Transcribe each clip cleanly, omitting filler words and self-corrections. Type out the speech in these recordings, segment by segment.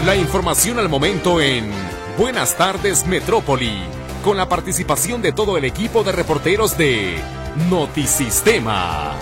La información al momento en Buenas tardes Metrópoli, con la participación de todo el equipo de reporteros de Notisistema.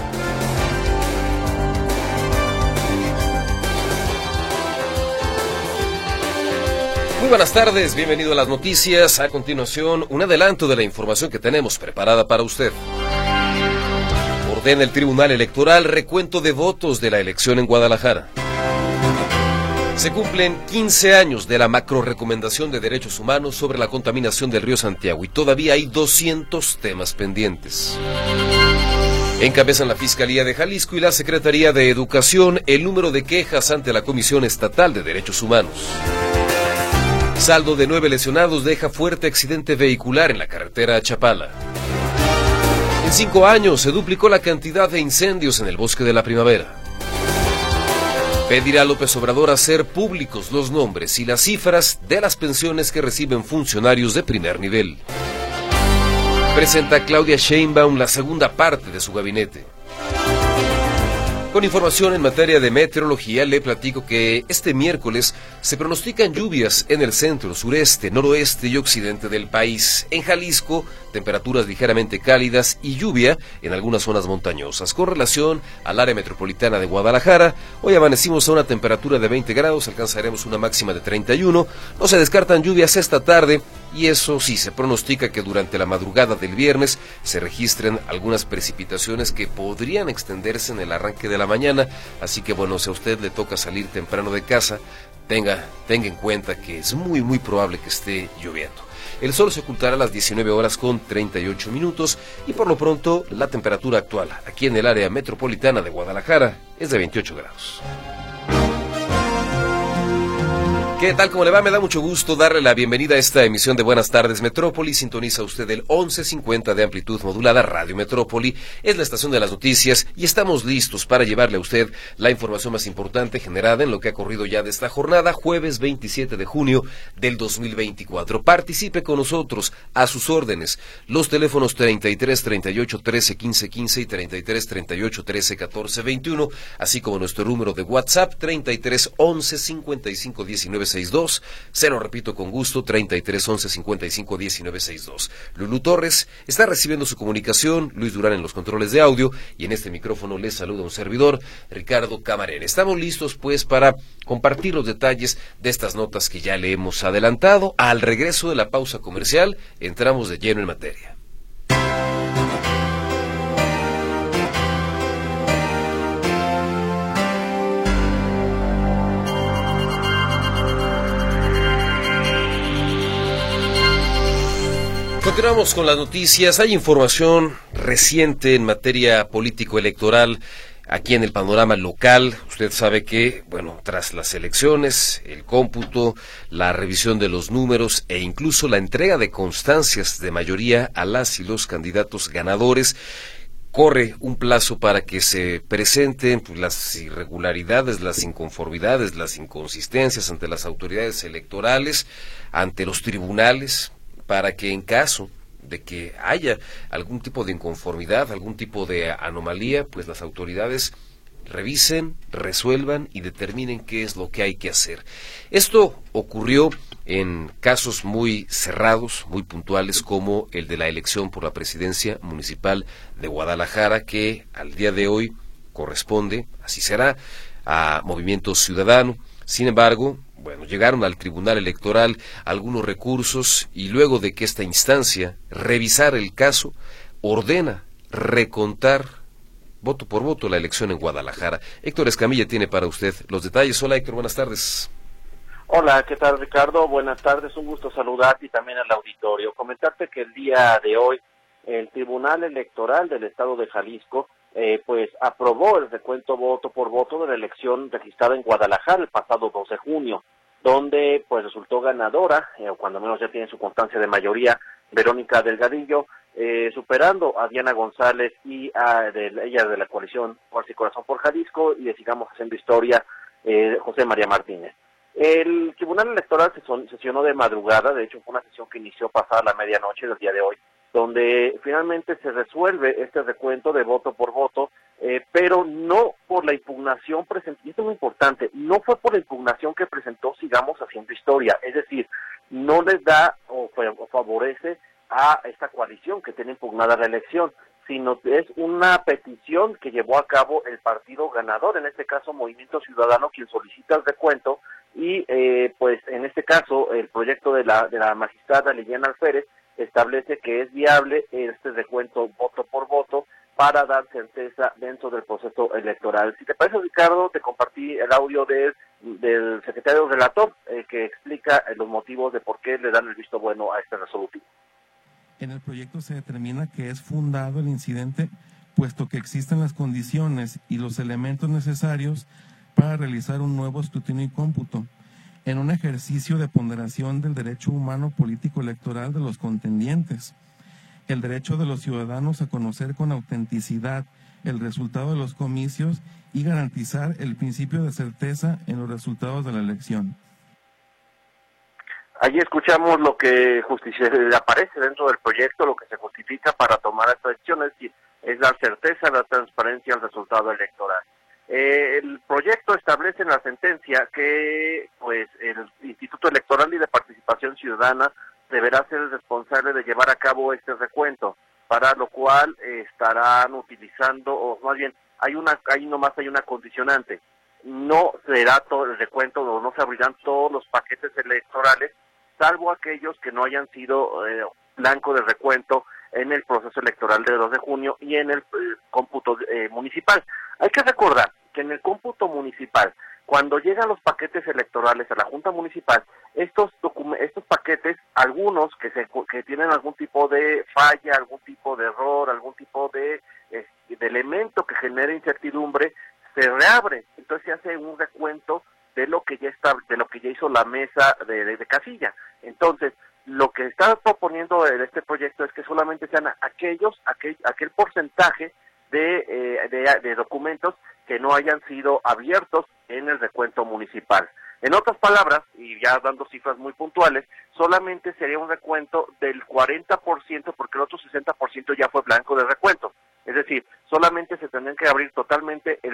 Muy buenas tardes, bienvenido a las noticias. A continuación, un adelanto de la información que tenemos preparada para usted. Ordena el Tribunal Electoral recuento de votos de la elección en Guadalajara. Se cumplen 15 años de la macro-recomendación de derechos humanos sobre la contaminación del río Santiago y todavía hay 200 temas pendientes. Encabezan la Fiscalía de Jalisco y la Secretaría de Educación el número de quejas ante la Comisión Estatal de Derechos Humanos. Saldo de 9 lesionados deja fuerte accidente vehicular en la carretera a Chapala. En 5 años se duplicó la cantidad de incendios en el Bosque de la Primavera. Pedirá a López Obrador hacer públicos los nombres y las cifras de las pensiones que reciben funcionarios de primer nivel. Presenta Claudia Sheinbaum la segunda parte de su gabinete. Con información en materia de meteorología, le platico que este miércoles se pronostican lluvias en el centro, sureste, noroeste y occidente del país. En Jalisco, temperaturas ligeramente cálidas y lluvia en algunas zonas montañosas. Con relación al área metropolitana de Guadalajara, hoy amanecimos a una temperatura de 20 grados, alcanzaremos una máxima de 31. No se descartan lluvias esta tarde y eso sí, se pronostica que durante la madrugada del viernes se registren algunas precipitaciones que podrían extenderse en el arranque de la mañana. Así que bueno, si a usted le toca salir temprano de casa, tenga en cuenta que es muy probable que esté lloviendo. El sol se ocultará a las 19 horas con 38 minutos y por lo pronto la temperatura actual aquí en el área metropolitana de Guadalajara es de 28 grados. ¿Qué tal? ¿Cómo le va? Me da mucho gusto darle la bienvenida a esta emisión de Buenas tardes Metrópoli. Sintoniza usted el 1150 de amplitud modulada Radio Metrópoli. Es la estación de las noticias y estamos listos para llevarle a usted la información más importante generada en lo que ha corrido ya de esta jornada, jueves 27 de junio del 2024. Participe con nosotros, a sus órdenes. Los teléfonos 33 38 13 15 15 y 33 38 13 14 21, así como nuestro número de WhatsApp 33 11 55 19 62, se lo repito con gusto, 33 11 55 19 62. Lulú Torres está recibiendo su comunicación, Luis Durán en los controles de audio y en este micrófono les saluda un servidor, Ricardo Camarena. Estamos listos pues para compartir los detalles de estas notas que ya le hemos adelantado. Al regreso de la pausa comercial, entramos de lleno en materia. Continuamos con las noticias. Hay información reciente en materia político-electoral aquí en el panorama local. Usted sabe que, bueno, tras las elecciones, el cómputo, la revisión de los números e incluso la entrega de constancias de mayoría a las y los candidatos ganadores, corre un plazo para que se presenten pues, las irregularidades, las inconformidades, las inconsistencias ante las autoridades electorales, ante los tribunales, para que en caso de que haya algún tipo de inconformidad, algún tipo de anomalía, pues las autoridades revisen, resuelvan y determinen qué es lo que hay que hacer. Esto ocurrió en casos muy cerrados, muy puntuales, como el de la elección por la presidencia municipal de Guadalajara, que al día de hoy corresponde, así será, a Movimiento Ciudadano. Sin embargo, bueno, llegaron al Tribunal Electoral algunos recursos y luego de que esta instancia revisara el caso, ordena recontar voto por voto la elección en Guadalajara. Héctor Escamilla tiene para usted los detalles. Hola Héctor, buenas tardes. Hola, ¿qué tal Ricardo? Buenas tardes, un gusto saludarte y también al auditorio. Comentarte que el día de hoy el Tribunal Electoral del Estado de Jalisco pues aprobó el recuento voto por voto de la elección registrada en Guadalajara el pasado 12 de junio, donde pues resultó ganadora, o cuando menos ya tiene su constancia de mayoría, Verónica Delgadillo, superando a Diana González y ella de la coalición Fuerza y Corazón por Jalisco, y Sigamos Haciendo Historia, José María Martínez. El Tribunal Electoral sesionó de madrugada, de hecho fue una sesión que inició pasada la medianoche del día de hoy, donde finalmente se resuelve este recuento de voto por voto pero no por la impugnación presentada, y esto es muy importante, no fue por la impugnación que presentó Sigamos Haciendo Historia, es decir, no les da o favorece a esta coalición que tiene impugnada la elección, sino es una petición que llevó a cabo el partido ganador, en este caso Movimiento Ciudadano, quien solicita el recuento, y pues en este caso el proyecto de la magistrada Liliana Alférez establece que es viable este recuento voto por voto para dar certeza dentro del proceso electoral. Si te parece, Ricardo, te compartí el audio del secretario relator que explica los motivos de por qué le dan el visto bueno a este resolutivo. En el proyecto se determina que es fundado el incidente, puesto que existen las condiciones y los elementos necesarios para realizar un nuevo escrutinio y cómputo, en un ejercicio de ponderación del derecho humano político electoral de los contendientes, el derecho de los ciudadanos a conocer con autenticidad el resultado de los comicios y garantizar el principio de certeza en los resultados de la elección. Allí escuchamos lo que aparece dentro del proyecto, lo que se justifica para tomar esta decisión, es decir, es la certeza, la transparencia del resultado electoral. El proyecto establece en la sentencia que pues el Instituto Electoral y de Participación Ciudadana deberá ser el responsable de llevar a cabo este recuento, para lo cual estarán utilizando, o más bien, hay una condicionante, no será todo el recuento, o no se abrirán todos los paquetes electorales, salvo aquellos que no hayan sido blanco de recuento en el proceso electoral de 2 de junio y en el cómputo municipal. Hay que recordar que en el cómputo municipal, cuando llegan los paquetes electorales a la Junta Municipal, estos paquetes, algunos que tienen algún tipo de falla, algún tipo de error, algún tipo de elemento que genere incertidumbre, se reabre. Entonces se hace un recuento de lo que ya hizo la mesa de casilla. Entonces, lo que está proponiendo este proyecto es que solamente sean aquel porcentaje de documentos que no hayan sido abiertos en el recuento municipal. En otras palabras, y ya dando cifras muy puntuales, solamente sería un recuento del 40%, porque el otro 60% ya fue blanco de recuento. Es decir, solamente se tendrían que abrir totalmente el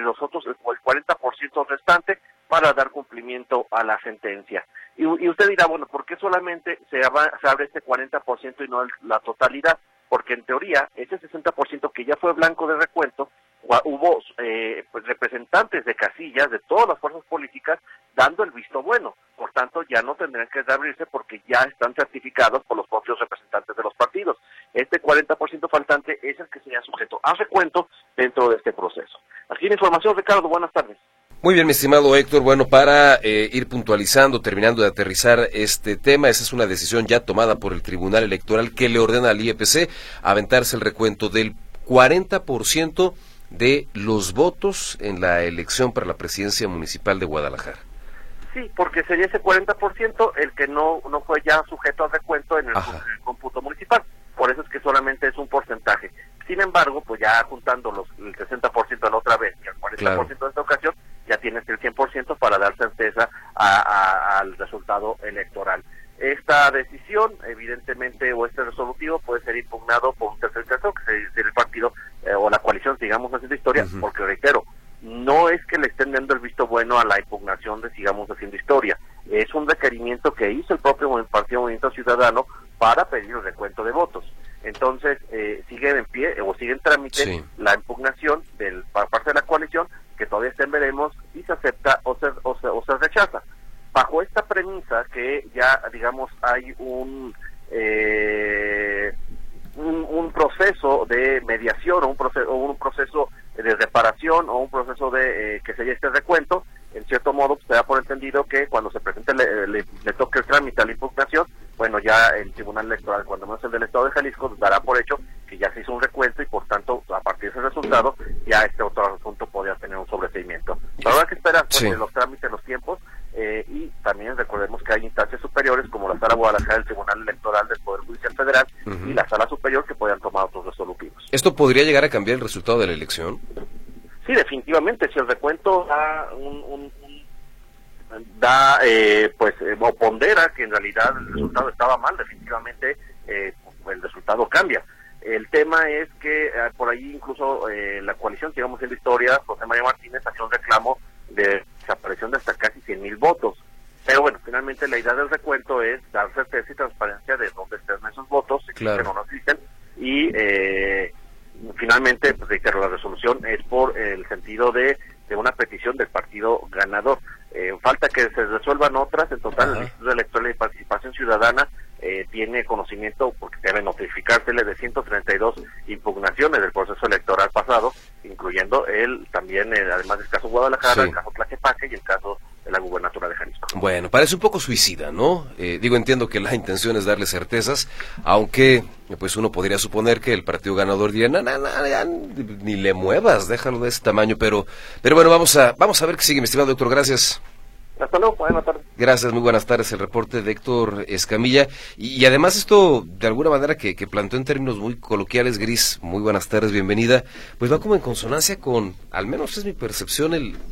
40% restante para dar cumplimiento a la sentencia. Y usted dirá, bueno, ¿por qué solamente se abre este 40% y no la totalidad? Porque en teoría, ese 60% que ya fue blanco de recuento, hubo pues representantes de casillas de todas las fuerzas políticas dando el visto bueno. Por tanto, ya no tendrían que abrirse porque ya están certificados por los propios representantes de los partidos. Este 40% faltante es el que sería sujeto a recuento dentro de este proceso. Así la información, Ricardo, buenas tardes. Muy bien, mi estimado Héctor. Bueno, para ir puntualizando, terminando de aterrizar este tema, esa es una decisión ya tomada por el Tribunal Electoral que le ordena al IEPC aventarse el recuento del 40% de los votos en la elección para la presidencia municipal de Guadalajara. Sí, porque sería ese 40% el que no fue ya sujeto al recuento en el cómputo municipal. Por eso es que solamente es un porcentaje. Sin embargo, pues ya juntando el 60% de la otra vez y el 40% de esta ocasión, ya tienes el 100% para dar certeza al resultado electoral. Esta decisión, evidentemente, o este resolutivo puede ser impugnado por un tercer caso, que es el partido o la coalición, Sigamos Haciendo Historia, porque reitero, no es que le estén dando el visto bueno a la impugnación de Sigamos Haciendo Historia, es un requerimiento que hizo el propio Partido Movimiento Ciudadano para pedir el recuento de votos. Entonces, sigue en pie o sigue en trámite la impugnación por parte de la coalición, que todavía está en veremos si se acepta o se rechaza. Bajo esta premisa que ya, digamos, hay un proceso de mediación o un proceso de reparación o un proceso de que se haya este recuento, en cierto modo se da por entendido que cuando se presente le toque el trámite a la impugnación, bueno, ya el Tribunal Electoral, cuando menos el del Estado de Jalisco, dará por hecho que ya se hizo un recuento y por tanto, a partir de ese resultado, ya este otro asunto podría tener un sobreseimiento. Pero habrá que esperar los trámites, los tiempos, y también recordemos que hay instancias superiores como la Sala Guadalajara del Tribunal Electoral del Poder Judicial Federal y la Sala Superior que puedan tomar otros resolutivos. ¿Esto podría llegar a cambiar el resultado de la elección? Sí, definitivamente. Si el recuento o pondera que en realidad el resultado estaba mal, definitivamente el resultado cambia. El tema es que por ahí incluso la coalición que íbamos en Victoria, José María Martínez, hacía un reclamo de desaparición de hasta casi 100,000 votos. Pero bueno, finalmente la idea del recuento es dar certeza y transparencia de dónde están esos votos, si existen o no existen, y finalmente, pues reitero, la resolución es por el sentido de una petición del partido ganador. Falta que se resuelvan otras. En total, el Instituto Electoral y Participación Ciudadana tiene conocimiento, porque debe notificársele, de 132 impugnaciones del proceso electoral pasado, incluyendo también, además del caso Guadalajara, el caso Tlaquepaque y el caso de la gubernatura de Jalisco. Bueno, parece un poco suicida, ¿no? Entiendo que la intención es darle certezas, aunque pues uno podría suponer que el partido ganador diría, ya, ni le muevas, déjalo de ese tamaño, pero bueno, vamos a ver qué sigue, mi estimado doctor, gracias. Hasta luego, buenas tardes. Gracias, muy buenas tardes, el reporte de Héctor Escamilla, y además esto, de alguna manera que planteó en términos muy coloquiales, Gris, muy buenas tardes, bienvenida, pues va como en consonancia con, al menos es mi percepción,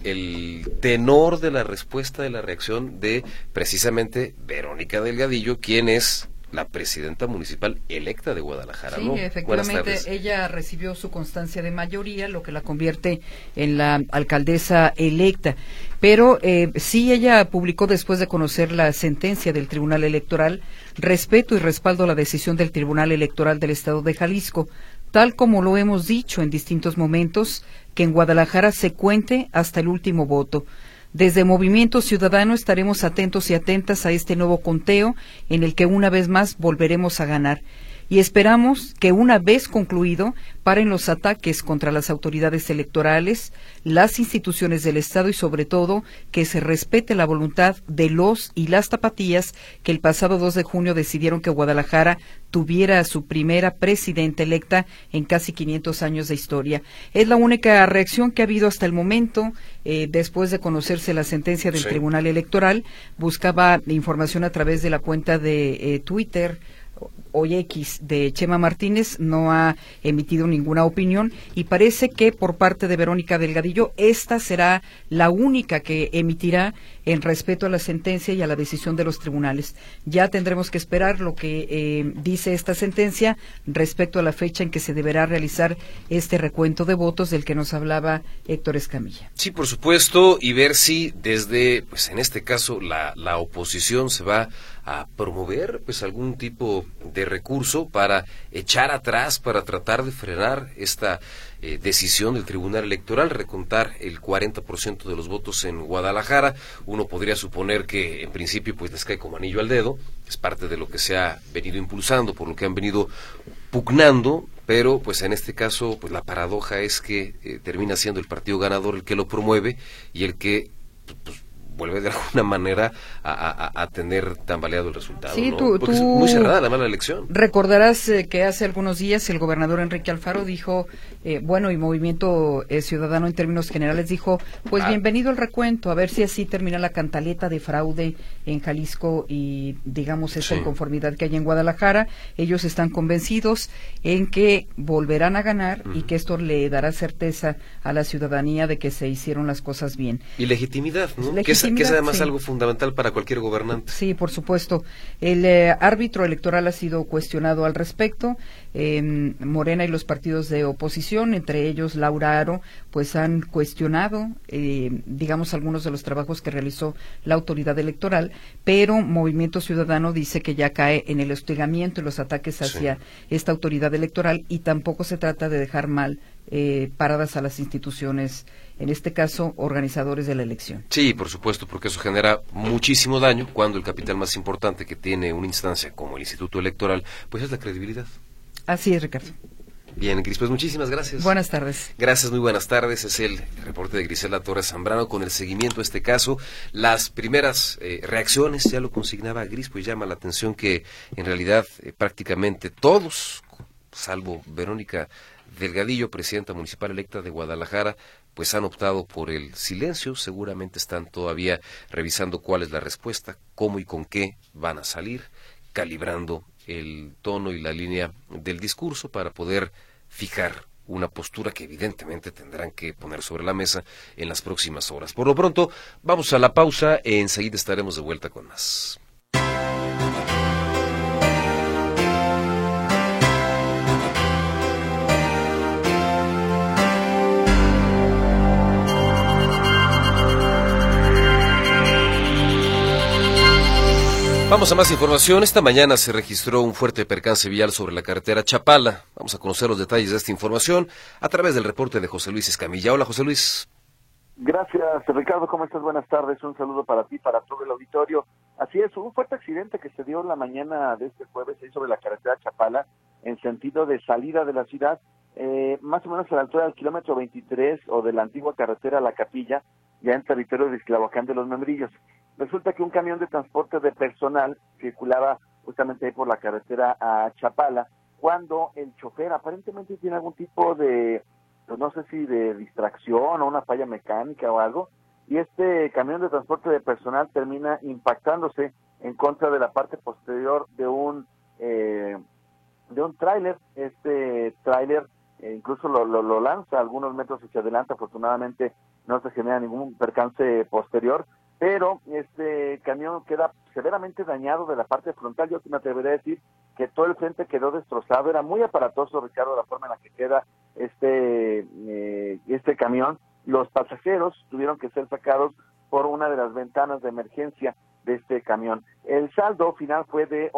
el tenor de la respuesta, de la reacción de precisamente Verónica Delgadillo, quien es la presidenta municipal electa de Guadalajara, ¿no? Sí, efectivamente, ella recibió su constancia de mayoría, lo que la convierte en la alcaldesa electa. Pero sí, ella publicó, después de conocer la sentencia del Tribunal Electoral, respeto y respaldo a la decisión del Tribunal Electoral del Estado de Jalisco, tal como lo hemos dicho en distintos momentos, que en Guadalajara se cuente hasta el último voto. Desde Movimiento Ciudadano estaremos atentos y atentas a este nuevo conteo en el que una vez más volveremos a ganar. Y esperamos que una vez concluido paren los ataques contra las autoridades electorales, las instituciones del Estado y sobre todo que se respete la voluntad de los y las tapatías que el pasado 2 de junio decidieron que Guadalajara tuviera a su primera presidenta electa en casi 500 años de historia. Es la única reacción que ha habido hasta el momento. Después de conocerse la sentencia del Tribunal Electoral, buscaba información a través de la cuenta de Twitter hoy X de Chema Martínez, no ha emitido ninguna opinión y parece que por parte de Verónica Delgadillo esta será la única que emitirá en respeto a la sentencia y a la decisión de los tribunales. Ya tendremos que esperar lo que dice esta sentencia respecto a la fecha en que se deberá realizar este recuento de votos del que nos hablaba Héctor Escamilla. Sí, por supuesto, y ver si desde, pues en este caso, la oposición se va a promover pues algún tipo de recurso para echar atrás, para tratar de frenar esta decisión del Tribunal Electoral, recontar el 40% de los votos en Guadalajara. Uno podría suponer que en principio pues les cae como anillo al dedo, es parte de lo que se ha venido impulsando, por lo que han venido pugnando, pero pues en este caso pues la paradoja es que termina siendo el partido ganador el que lo promueve y el que pues, vuelve de alguna manera a tener tambaleado el resultado, sí, ¿no? Porque es muy cerrada la mala elección. Recordarás que hace algunos días el gobernador Enrique Alfaro dijo, y Movimiento Ciudadano en términos generales dijo, pues bienvenido el recuento, a ver si así termina la cantaleta de fraude en Jalisco y digamos esa inconformidad que hay en Guadalajara. Ellos están convencidos en que volverán a ganar y que esto le dará certeza a la ciudadanía de que se hicieron las cosas bien. Y legitimidad, ¿no? Que es además algo fundamental para cualquier gobernante. Sí, por supuesto. El árbitro electoral ha sido cuestionado al respecto. Morena y los partidos de oposición, entre ellos Laura Aro, pues han cuestionado, digamos, algunos de los trabajos que realizó la autoridad electoral, pero Movimiento Ciudadano dice que ya cae en el hostigamiento y los ataques hacia esta autoridad electoral y tampoco se trata de dejar mal paradas a las instituciones, en este caso organizadores de la elección. Sí, por supuesto, porque eso genera muchísimo daño cuando el capital más importante que tiene una instancia como el Instituto Electoral, pues es la credibilidad. Así es, Ricardo. Bien, Gris, pues muchísimas gracias. Buenas tardes. Gracias, muy buenas tardes. Es el reporte de Grisela Torres Zambrano con el seguimiento a este caso. Las primeras reacciones, ya lo consignaba Gris, pues llama la atención que en realidad prácticamente todos, salvo Verónica Delgadillo, presidenta municipal electa de Guadalajara, pues han optado por el silencio. Seguramente están todavía revisando cuál es la respuesta, cómo y con qué van a salir, calibrando el tono y la línea del discurso para poder fijar una postura que evidentemente tendrán que poner sobre la mesa en las próximas horas. Por lo pronto, vamos a la pausa, enseguida estaremos de vuelta con más. Vamos a más información. Esta mañana se registró un fuerte percance vial sobre la carretera Chapala. Vamos a conocer los detalles de esta información a través del reporte de José Luis Escamilla. Hola, José Luis. Gracias, Ricardo. ¿Cómo estás? Buenas tardes. Un saludo para ti, para todo el auditorio. Así es, hubo un fuerte accidente que se dio la mañana de este jueves ahí sobre la carretera Chapala, en sentido de salida de la ciudad, más o menos a la altura del kilómetro 23 o de la antigua carretera La Capilla, ya en territorio de Ixtlahuacán de los Membrillos. Resulta que un camión de transporte de personal circulaba justamente ahí por la carretera a Chapala, cuando el chofer aparentemente tiene algún tipo de, pues no sé si de distracción o una falla mecánica o algo, y este camión de transporte de personal termina impactándose en contra de la parte posterior de un tráiler. Este tráiler incluso lo lanza algunos metros hacia adelante. Afortunadamente no se genera ningún percance posterior, pero este camión queda severamente dañado de la parte frontal. Yo me atrevería a decir que todo el frente quedó destrozado. Era muy aparatoso, Ricardo, la forma en la que queda este camión. Los pasajeros tuvieron que ser sacados por una de las ventanas de emergencia de este camión. El saldo final fue de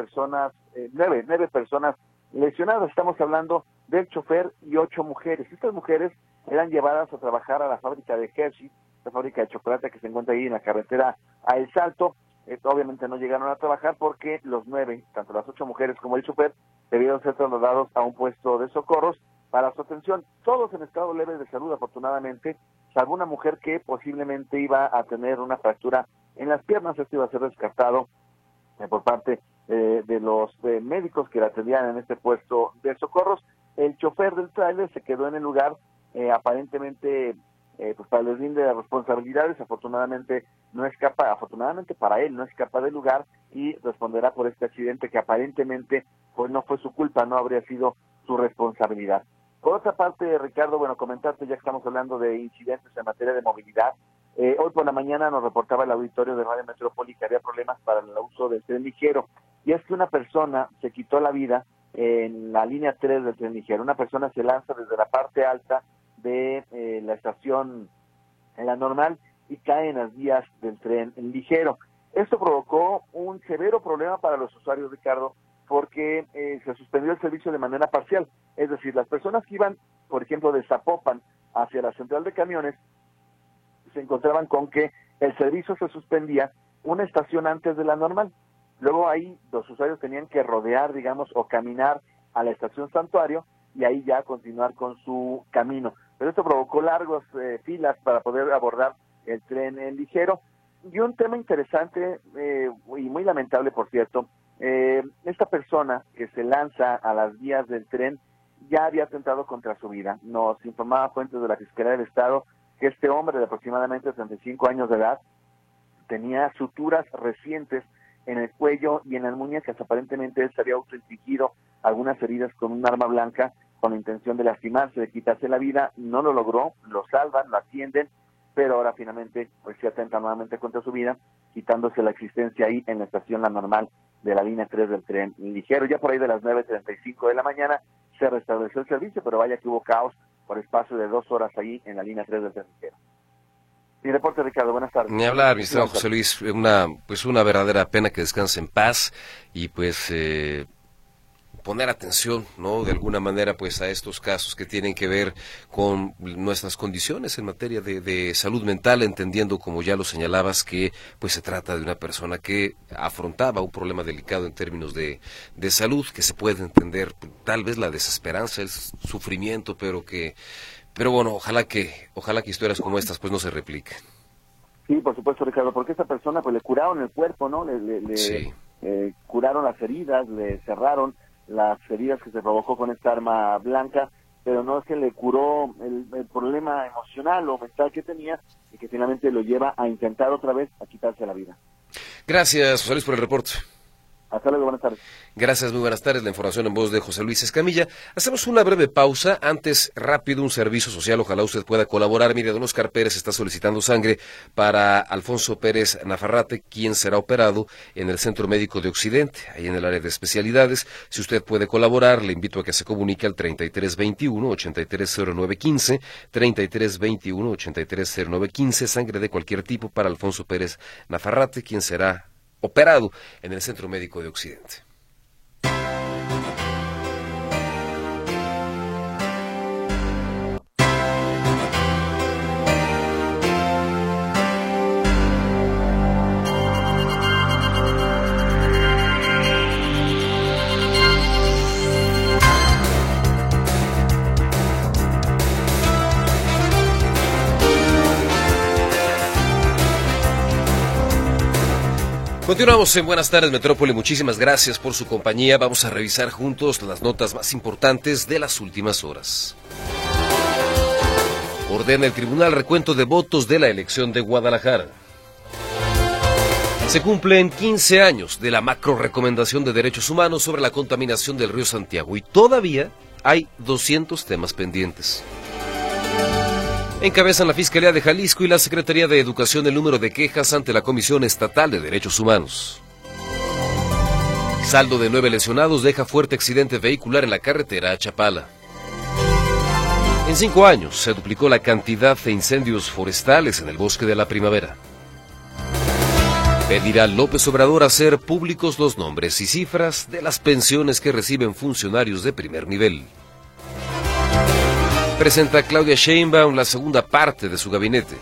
9 personas lesionadas. Estamos hablando del chofer y 8 mujeres. Estas mujeres eran llevadas a trabajar a la fábrica de Hershey, la fábrica de chocolate que se encuentra ahí en la carretera a El Salto. Obviamente no llegaron a trabajar porque los 9, tanto las 8 mujeres como el chofer, debieron ser trasladados a un puesto de socorros para su atención. Todos en estado leve de salud, afortunadamente, salvo una mujer que posiblemente iba a tener una fractura en las piernas. Esto iba a ser descartado por parte de los médicos que la atendían en este puesto de socorros. El chofer del tráiler se quedó en el lugar, aparentemente pues para el deslinde de responsabilidades. Afortunadamente para él no escapa del lugar y responderá por este accidente que aparentemente pues no fue su culpa, no habría sido su responsabilidad. Por otra parte, Ricardo, comentarte, ya que estamos hablando de incidentes en materia de movilidad, hoy por la mañana nos reportaba el auditorio de Radio Metrópoli que había problemas para el uso del tren ligero, y es que una persona se quitó la vida en la línea 3 del tren ligero. Una persona se lanza desde la parte alta de la estación en la normal y cae en las vías del tren ligero. Esto provocó un severo problema para los usuarios, Ricardo, porque se suspendió el servicio de manera parcial. Es decir, las personas que iban, por ejemplo, de Zapopan hacia la central de camiones, se encontraban con que el servicio se suspendía una estación antes de la normal. Luego ahí los usuarios tenían que rodear, o caminar a la estación Santuario y ahí ya continuar con su camino. Pero esto provocó largas filas para poder abordar el tren ligero. Y un tema interesante y muy lamentable, por cierto, esta persona que se lanza a las vías del tren ya había atentado contra su vida. Nos informaba fuentes de la Fiscalía del Estado que este hombre de aproximadamente 35 años de edad tenía suturas recientes en el cuello y en las muñecas. Aparentemente él se había autoinfligido algunas heridas con un arma blanca con la intención de lastimarse, de quitarse la vida. No lo logró, lo salvan, lo atienden, pero ahora finalmente pues se atenta nuevamente contra su vida, quitándose la existencia ahí en la estación La Normal de la línea 3 del tren ligero. Ya por ahí de las 9:35 de la mañana se restableció el servicio, pero vaya que hubo caos por espacio de 2 horas ahí en la línea 3 del tren ligero. Mi reporte, Ricardo, buenas tardes. Ni hablar, mi estimado José Luis, una verdadera pena que descanse en paz y poner atención, ¿no? De alguna manera, a estos casos que tienen que ver con nuestras condiciones en materia de salud mental, entendiendo, como ya lo señalabas, que se trata de una persona que afrontaba un problema delicado en términos de salud, que se puede entender tal vez la desesperanza, el sufrimiento, pero bueno, ojalá que historias como estas no se repliquen. Sí, por supuesto, Ricardo, porque esta persona le curaron el cuerpo, ¿no? Sí. Curaron las heridas, le cerraron las heridas que se provocó con esta arma blanca, pero no es que le curó el problema emocional o mental que tenía y que finalmente lo lleva a intentar otra vez a quitarse la vida. Gracias, José Luis, por el reporte. Hasta luego, buenas tardes. Gracias, muy buenas tardes. La información en voz de José Luis Escamilla. Hacemos una breve pausa. Antes, rápido, un servicio social. Ojalá usted pueda colaborar. Mire, don Oscar Pérez está solicitando sangre para Alfonso Pérez Nafarrate, quien será operado en el Centro Médico de Occidente, ahí en el área de especialidades. Si usted puede colaborar, le invito a que se comunique al 3321-830915, 3321-830915, sangre de cualquier tipo para Alfonso Pérez Nafarrate, quien será operado en el Centro Médico de Occidente. Continuamos en Buenas Tardes Metrópoli, muchísimas gracias por su compañía. Vamos a revisar juntos las notas más importantes de las últimas horas. Ordena el tribunal recuento de votos de la elección de Guadalajara. Se cumplen 15 años de la macro recomendación de derechos humanos sobre la contaminación del río Santiago y todavía hay 200 temas pendientes. Encabezan la Fiscalía de Jalisco y la Secretaría de Educación el número de quejas ante la Comisión Estatal de Derechos Humanos. Saldo de 9 lesionados deja fuerte accidente vehicular en la carretera a Chapala. En 5 años se duplicó la cantidad de incendios forestales en el Bosque de la Primavera. Pedirá López Obrador hacer públicos los nombres y cifras de las pensiones que reciben funcionarios de primer nivel. Presenta Claudia Sheinbaum la segunda parte de su gabinete.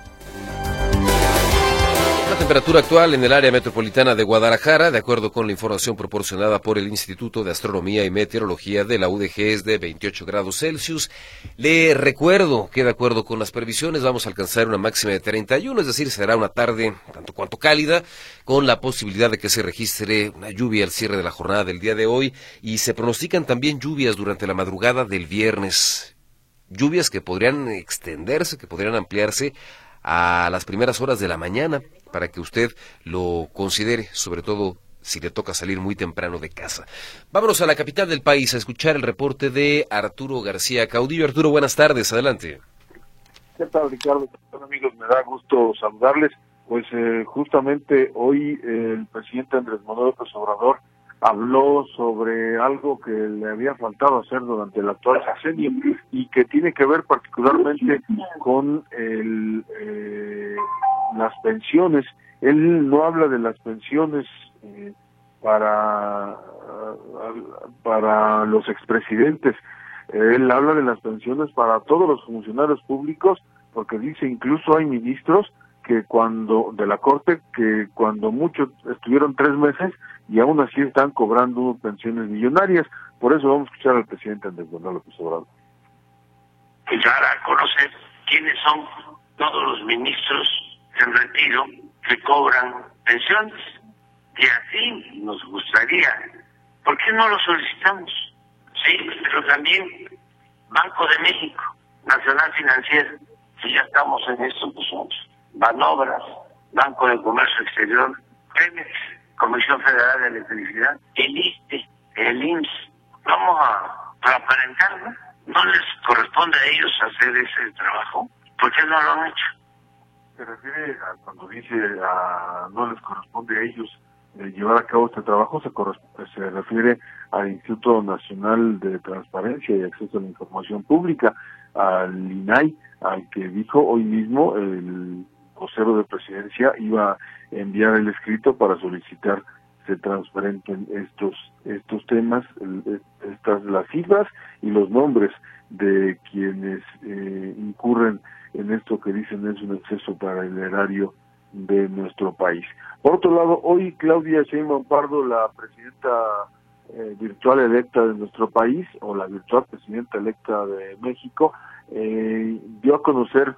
La temperatura actual en el área metropolitana de Guadalajara, de acuerdo con la información proporcionada por el Instituto de Astronomía y Meteorología de la UDG, es de 28 grados Celsius. Le recuerdo que de acuerdo con las previsiones vamos a alcanzar una máxima de 31, es decir, será una tarde tanto cuanto cálida, con la posibilidad de que se registre una lluvia al cierre de la jornada del día de hoy, y se pronostican también lluvias durante la madrugada del viernes. Lluvias que podrían extenderse, que podrían ampliarse a las primeras horas de la mañana, para que usted lo considere, sobre todo si le toca salir muy temprano de casa. Vámonos a la capital del país a escuchar el reporte de Arturo García Caudillo. Arturo, buenas tardes, adelante. ¿Qué tal, Ricardo? Bueno, amigos, me da gusto saludarles. Pues justamente hoy el presidente Andrés Manuel López Obrador habló sobre algo que le había faltado hacer durante el actual sexenio y que tiene que ver particularmente con las pensiones. Él no habla de las pensiones para los expresidentes, él habla de las pensiones para todos los funcionarios públicos, porque dice incluso hay ministros que de la Corte, que cuando mucho estuvieron 3 meses y aún así están cobrando pensiones millonarias. Por eso vamos a escuchar al presidente Andrés Manuel López Obrador. Dar a conocer quiénes son todos los ministros en retiro que cobran pensiones. Y así nos gustaría. ¿Por qué no lo solicitamos? Sí, pero también Banco de México, Nacional Financiera, si ya estamos en esto, pues Banobras, Banco de Comercio Exterior, Pemex, Comisión Federal de Electricidad, el ISSSTE, el IMSS. Vamos a aparentarlo. ¿No les corresponde a ellos hacer ese trabajo? ¿Por qué no lo han hecho? Se refiere a cuando dice no les corresponde a ellos llevar a cabo este trabajo, se refiere al Instituto Nacional de Transparencia y Acceso a la Información Pública, al INAI, al que dijo hoy mismo el vocero de presidencia iba a enviar el escrito para solicitar se transparenten estos temas, las cifras y los nombres de quienes incurren en esto que dicen es un exceso para el erario de nuestro país. Por otro lado, hoy Claudia Sheinbaum Pardo, la presidenta virtual electa de nuestro país, o la virtual presidenta electa de México, dio a conocer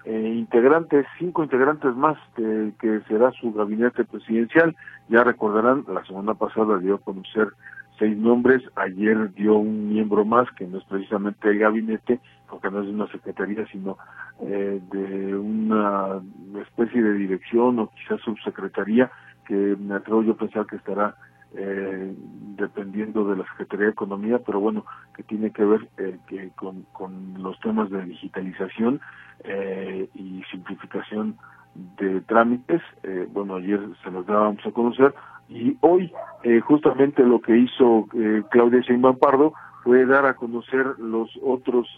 5 integrantes más que será su gabinete presidencial. Ya recordarán, la semana pasada dio a conocer 6 nombres, ayer dio un miembro más, que no es precisamente el gabinete, porque no es de una secretaría, sino de una especie de dirección o quizás subsecretaría, que me atrevo yo a pensar que estará dependiendo de la Secretaría de Economía, pero bueno, que tiene que ver con los temas de digitalización y simplificación de trámites. Bueno, ayer se los dábamos a conocer, y hoy justamente lo que hizo Claudia Sheinbaum Pardo fue dar a conocer los otros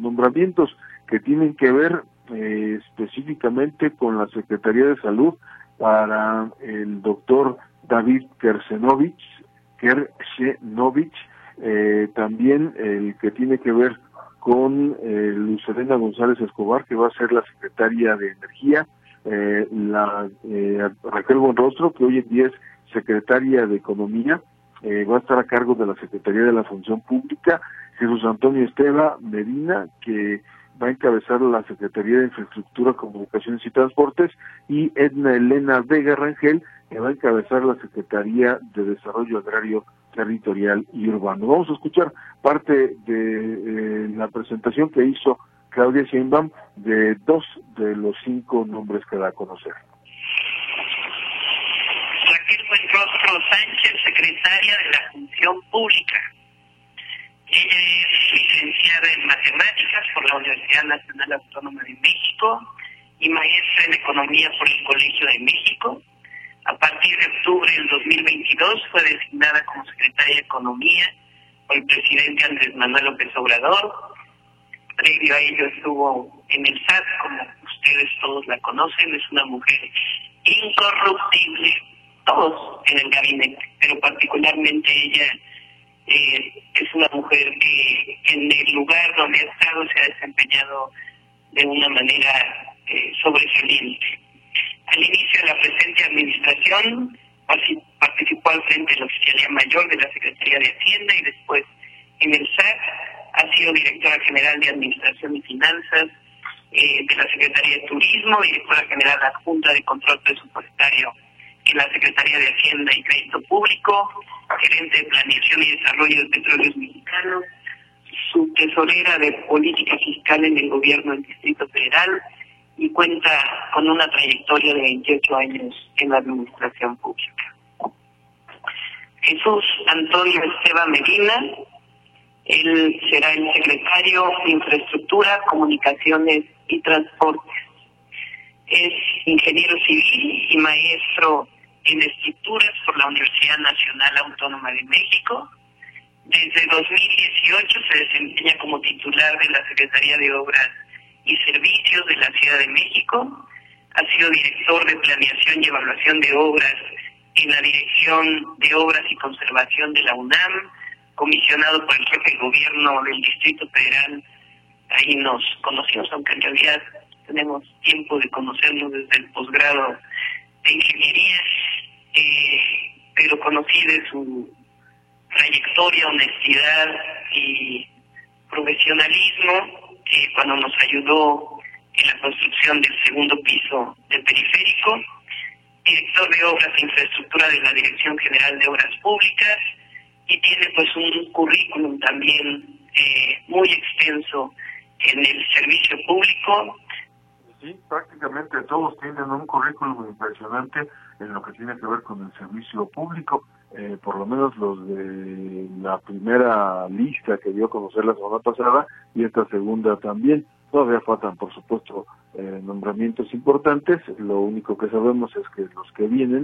nombramientos que tienen que ver específicamente con la Secretaría de Salud para el doctor David Kersenovich, también el que tiene que ver con Luz Helena González Escobar, que va a ser la secretaria de Energía, Raquel Buenrostro, que hoy en día es secretaria de Economía, va a estar a cargo de la Secretaría de la Función Pública, Jesús Antonio Esteva Medina, que va a encabezar la Secretaría de Infraestructura, Comunicaciones y Transportes, y Edna Elena Vega Rangel, que va a encabezar la Secretaría de Desarrollo Agrario, Territorial y Urbano. Vamos a escuchar parte de la presentación que hizo Claudia Sheinbaum de 2 de los 5 nombres que da a conocer. Raquel Buenrostro Sánchez, secretaria de la Función Pública. Ella es licenciada en Matemáticas por la Universidad Nacional Autónoma de México y maestra en Economía por el Colegio de México. A partir de octubre del 2022 fue designada como secretaria de Economía por el presidente Andrés Manuel López Obrador. Previo a ello estuvo en el SAT, como ustedes todos la conocen, es una mujer incorruptible, todos en el gabinete, pero particularmente ella es una mujer que en el lugar donde ha estado se ha desempeñado de una manera sobresaliente. Al inicio de la presente administración participó al frente de la Oficialía Mayor de la Secretaría de Hacienda y después en el SAT. Ha sido directora general de Administración y Finanzas de la Secretaría de Turismo, directora general adjunta de Control Presupuestario en la Secretaría de Hacienda y Crédito Público, gerente de Planeación y Desarrollo de Petróleos Mexicanos, subtesorera de Política Fiscal en el Gobierno del Distrito Federal y cuenta con una trayectoria de 28 años en la Administración Pública. Jesús Antonio Esteva Medina, él será el secretario de Infraestructura, Comunicaciones y Transportes. Es ingeniero civil y maestro en estructuras por la Universidad Nacional Autónoma de México. Desde 2018 se desempeña como titular de la Secretaría de Obras y Servicios de la Ciudad de México. Ha sido director de Planeación y Evaluación de Obras en la Dirección de Obras y Conservación de la UNAM, comisionado por el jefe de gobierno del Distrito Federal. Ahí nos conocimos, aunque en realidad tenemos tiempo de conocernos desde el posgrado de Ingeniería, pero conocí de su trayectoria, honestidad y profesionalismo cuando nos ayudó en la construcción del segundo piso del periférico, director de Obras e Infraestructura de la Dirección General de Obras Públicas, y tiene pues un currículum también muy extenso en el servicio público. Sí, prácticamente todos tienen un currículum impresionante en lo que tiene que ver con el servicio público, por lo menos los de la primera lista que dio a conocer la semana pasada y esta segunda también. Todavía faltan, por supuesto, nombramientos importantes. Lo único que sabemos es que los que vienen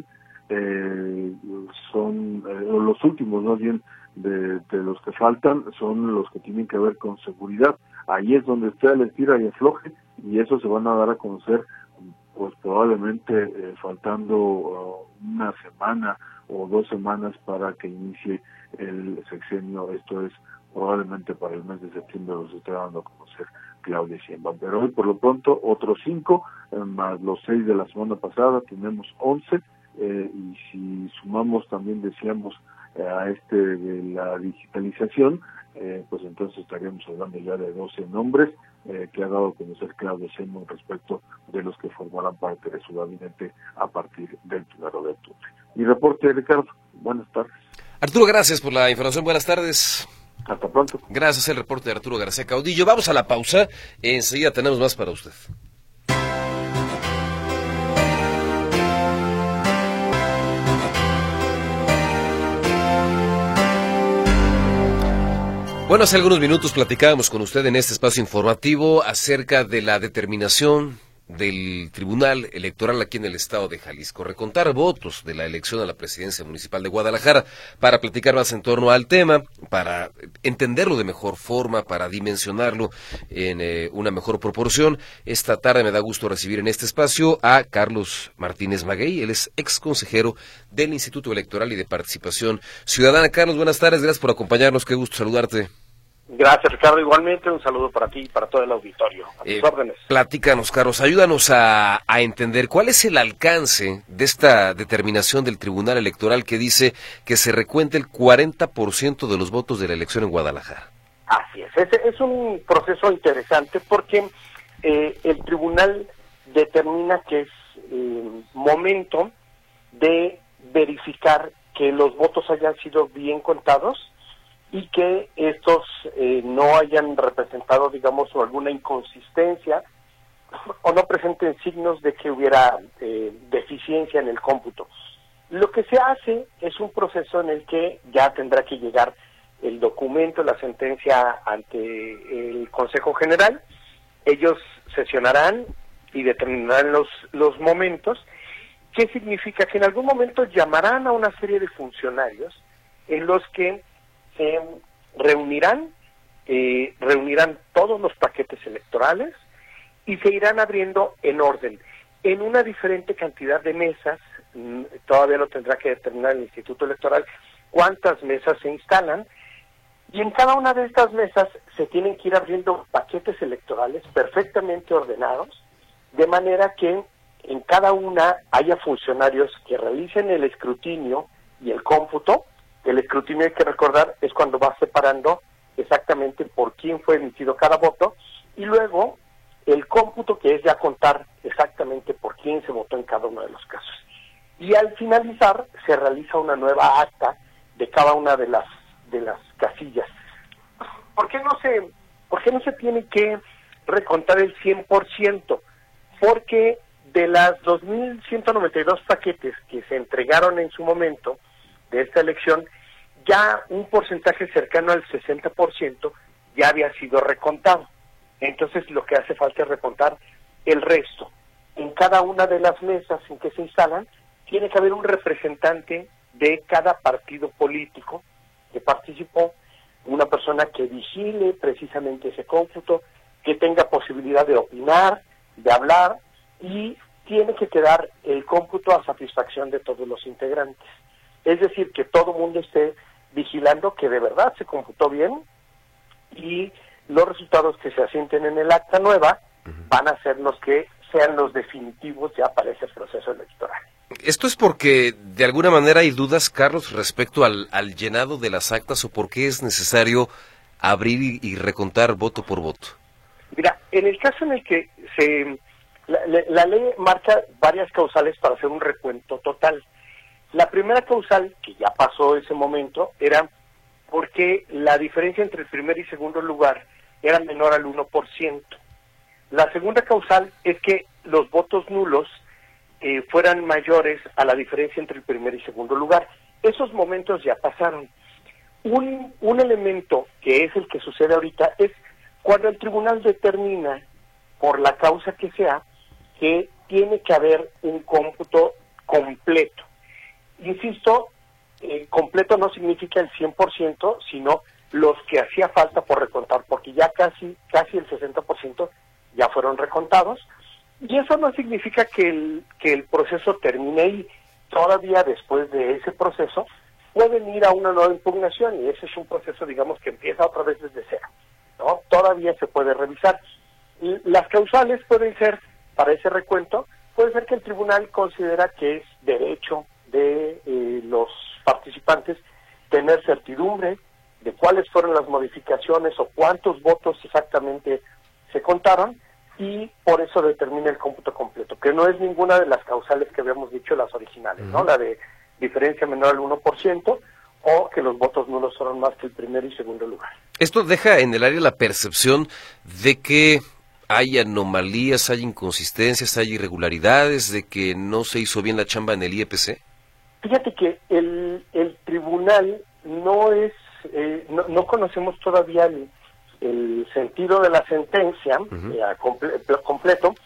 son, los últimos más bien de los que faltan, son los que tienen que ver con seguridad. Ahí es donde está el estira y afloje, y eso se van a dar a conocer pues probablemente faltando una semana o 2 semanas para que inicie el sexenio. Esto es probablemente para el mes de septiembre, los estará dando a conocer Claudia Sheinbaum. Pero hoy por lo pronto otros 5 más los 6 de la semana pasada, tenemos 11, y si sumamos también decíamos a de la digitalización, pues entonces estaríamos hablando ya de 12 nombres que ha dado a conocer Claudia Sheinbaum respecto de los que formarán parte de su gabinete a partir del 1 de octubre. Mi reporte, Ricardo. Buenas tardes. Arturo, gracias por la información. Buenas tardes. Hasta pronto. Gracias, el reporte de Arturo García Caudillo. Vamos a la pausa. Enseguida tenemos más para usted. Bueno, hace algunos minutos platicábamos con usted en este espacio informativo acerca de la determinación del Tribunal Electoral aquí en el estado de Jalisco. Recontar votos de la elección a la presidencia municipal de Guadalajara. Para platicar más en torno al tema, para entenderlo de mejor forma, para dimensionarlo en una mejor proporción, esta tarde me da gusto recibir en este espacio a Carlos Martínez Maguey. Él es ex consejero del Instituto Electoral y de Participación Ciudadana. Carlos, buenas tardes, gracias por acompañarnos, qué gusto saludarte. Gracias, Ricardo. Igualmente, un saludo para ti y para todo el auditorio. A tus órdenes. Platícanos, Carlos, ayúdanos a entender cuál es el alcance de esta determinación del Tribunal Electoral que dice que se recuente el 40% de los votos de la elección en Guadalajara. Así es. Es un proceso interesante porque el tribunal determina que es momento de verificar que los votos hayan sido bien contados y que estos no hayan representado, digamos, alguna inconsistencia o no presenten signos de que hubiera deficiencia en el cómputo. Lo que se hace es un proceso en el que ya tendrá que llegar el documento, la sentencia ante el Consejo General. Ellos sesionarán y determinarán los momentos. ¿Qué significa? Que en algún momento llamarán a una serie de funcionarios en los que se reunirán todos los paquetes electorales y se irán abriendo en orden, en una diferente cantidad de mesas. Todavía lo tendrá que determinar el Instituto Electoral cuántas mesas se instalan, y en cada una de estas mesas se tienen que ir abriendo paquetes electorales perfectamente ordenados, de manera que en cada una haya funcionarios que realicen el escrutinio y el cómputo. El escrutinio, hay que recordar, es cuando va separando exactamente por quién fue emitido cada voto, y luego el cómputo, que es ya contar exactamente por quién se votó en cada uno de los casos. Y al finalizar se realiza una nueva acta de cada una de las casillas. ¿Por qué no se tiene que recontar el 100%? Porque de las 2.192 paquetes que se entregaron en su momento de esta elección, ya un porcentaje cercano al 60% ya había sido recontado. Entonces lo que hace falta es recontar el resto. En cada una de las mesas en que se instalan, tiene que haber un representante de cada partido político que participó, una persona que vigile precisamente ese cómputo, que tenga posibilidad de opinar, de hablar, y tiene que quedar el cómputo a satisfacción de todos los integrantes. Es decir, que todo el mundo esté vigilando que de verdad se computó bien, y los resultados que se asienten en el acta nueva van a ser los que sean los definitivos ya para ese proceso electoral. ¿Esto es porque de alguna manera hay dudas, Carlos, respecto al llenado de las actas, o por qué es necesario abrir y recontar voto por voto? Mira, en el caso en el que la ley marca varias causales para hacer un recuento total. La primera causal, que ya pasó ese momento, era porque la diferencia entre el primer y segundo lugar era menor al 1%. La segunda causal es que los votos nulos fueran mayores a la diferencia entre el primer y segundo lugar. Esos momentos ya pasaron. Un elemento que es el que sucede ahorita es cuando el tribunal determina, por la causa que sea, que tiene que haber un cómputo completo. Insisto, completo no significa el 100%, sino los que hacía falta por recontar, porque ya casi el 60% ya fueron recontados, y eso no significa que el proceso termine ahí. Todavía después de ese proceso pueden ir a una nueva impugnación, y ese es un proceso, digamos, que empieza otra vez desde cero, ¿no? Todavía se puede revisar. Y las causales pueden ser, para ese recuento, puede ser que el tribunal considera que es derecho de los participantes tener certidumbre de cuáles fueron las modificaciones o cuántos votos exactamente se contaron, y por eso determina el cómputo completo, que no es ninguna de las causales que habíamos dicho, las originales, ¿no? La de diferencia menor al 1%, o que los votos nulos fueron más que el primer y segundo lugar. Esto deja en el aire la percepción de que hay anomalías, hay inconsistencias, hay irregularidades, de que no se hizo bien la chamba en el IEPC. Fíjate que el tribunal no es, no conocemos todavía el sentido de la sentencia completo,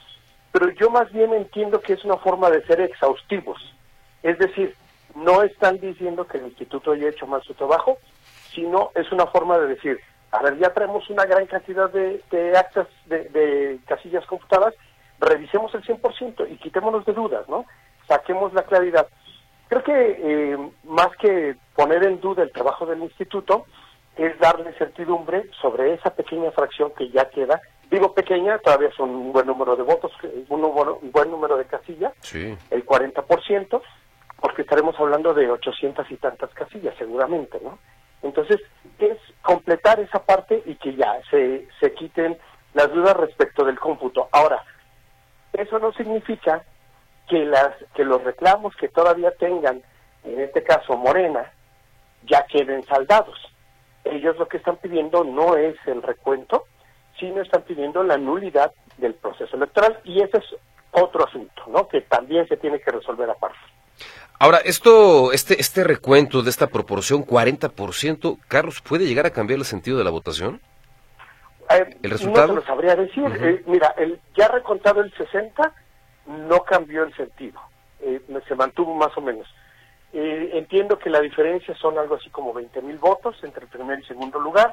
pero yo más bien entiendo que es una forma de ser exhaustivos. Es decir, no están diciendo que el instituto haya hecho mal su trabajo, sino es una forma de decir, a ver, ya traemos una gran cantidad de actas, de casillas computadas, revisemos el 100% y quitémonos de dudas, ¿no? Saquemos la claridad. Creo que más que poner en duda el trabajo del instituto, es darle certidumbre sobre esa pequeña fracción que ya queda. Digo pequeña, todavía son un buen número de votos, un buen número de casillas, sí, el 40%, porque estaremos hablando de 800 y tantas casillas seguramente, ¿no? Entonces, es completar esa parte y que ya se quiten las dudas respecto del cómputo. Ahora, eso no significa que los reclamos que todavía tengan, en este caso Morena, ya queden saldados. Ellos lo que están pidiendo no es el recuento, sino están pidiendo la nulidad del proceso electoral, y ese es otro asunto, ¿no?, que también se tiene que resolver aparte. Ahora, este recuento de esta proporción, 40%, Carlos, ¿puede llegar a cambiar el sentido de la votación? ¿El resultado? No te lo sabría decir. Mira, ya recontado el 60, no cambió el sentido. Se mantuvo más o menos. Entiendo que la diferencia son algo así como 20,000 votos entre el primer y segundo lugar.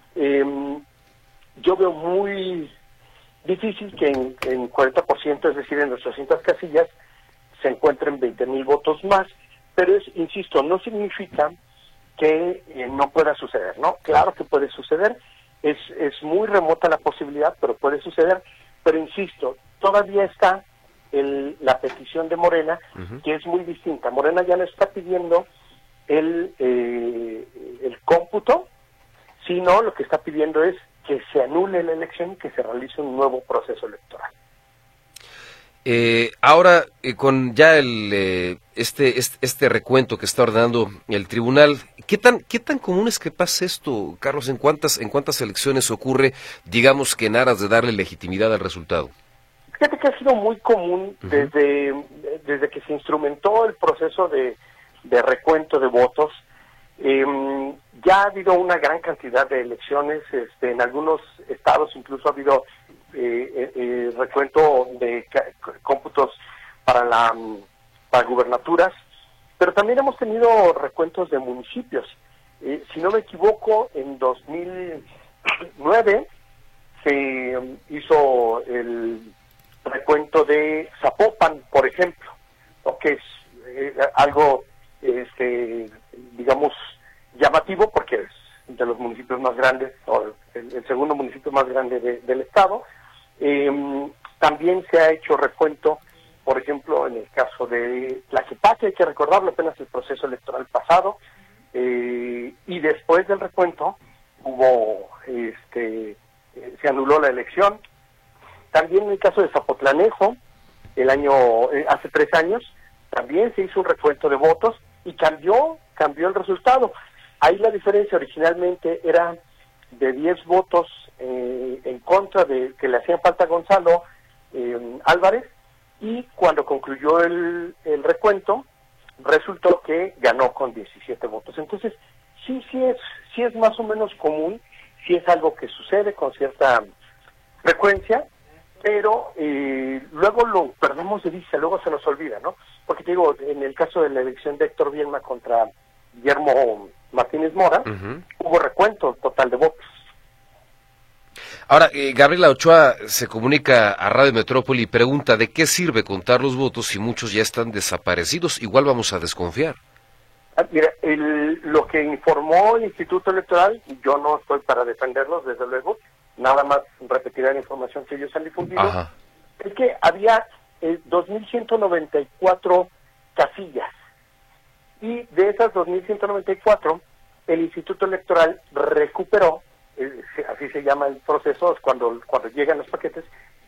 Yo veo muy difícil que en 40%, es decir, en 800 casillas, se encuentren 20,000 votos más, pero insisto, no significa que no pueda suceder, ¿no? Claro que puede suceder, es muy remota la posibilidad, pero puede suceder, pero insisto, todavía está la petición de Morena, que es muy distinta. Morena ya no está pidiendo el cómputo, sino lo que está pidiendo es que se anule la elección y que se realice un nuevo proceso electoral. Ahora, con ya este recuento que está ordenando el tribunal, ¿qué tan común es que pase esto, Carlos? ¿En cuántas elecciones ocurre, digamos, que en aras de darle legitimidad al resultado? Fíjate que ha sido muy común desde que se instrumentó el proceso de recuento de votos. Ya ha habido una gran cantidad de elecciones, en algunos estados incluso ha habido recuento de cómputos para gubernaturas, pero también hemos tenido recuentos de municipios. Si no me equivoco, en 2009 se hizo el recuento de Zapopan, por ejemplo, ¿no?, que es algo, digamos, llamativo, porque es de los municipios más grandes, o el segundo municipio más grande del estado. También se ha hecho recuento, por ejemplo, en el caso de Tlaquepaque, hay que recordarlo, apenas el proceso electoral pasado, y después del recuento hubo, se anuló la elección. También en el caso de Zapotlanejo, hace 3 años, también se hizo un recuento de votos y cambió el resultado. Ahí la diferencia originalmente era de 10 votos en contra de que le hacían falta a Gonzalo Álvarez, y cuando concluyó el recuento, resultó que ganó con 17 votos. Entonces, sí es más o menos común, sí es algo que sucede con cierta frecuencia, pero luego lo perdemos de vista, luego se nos olvida, ¿no? Porque te digo, en el caso de la elección de Héctor Bielma contra Guillermo Martínez Mora, hubo recuento total de votos. Ahora, Gabriela Ochoa se comunica a Radio Metrópoli y pregunta ¿de qué sirve contar los votos si muchos ya están desaparecidos? Igual vamos a desconfiar. Mira, lo que informó el Instituto Electoral, yo no estoy para defenderlos, desde luego, nada más repetiré la información que ellos han difundido, es que había 2.194 casillas, y de esas 2.194, el Instituto Electoral recuperó, así se llama el proceso, cuando llegan los paquetes,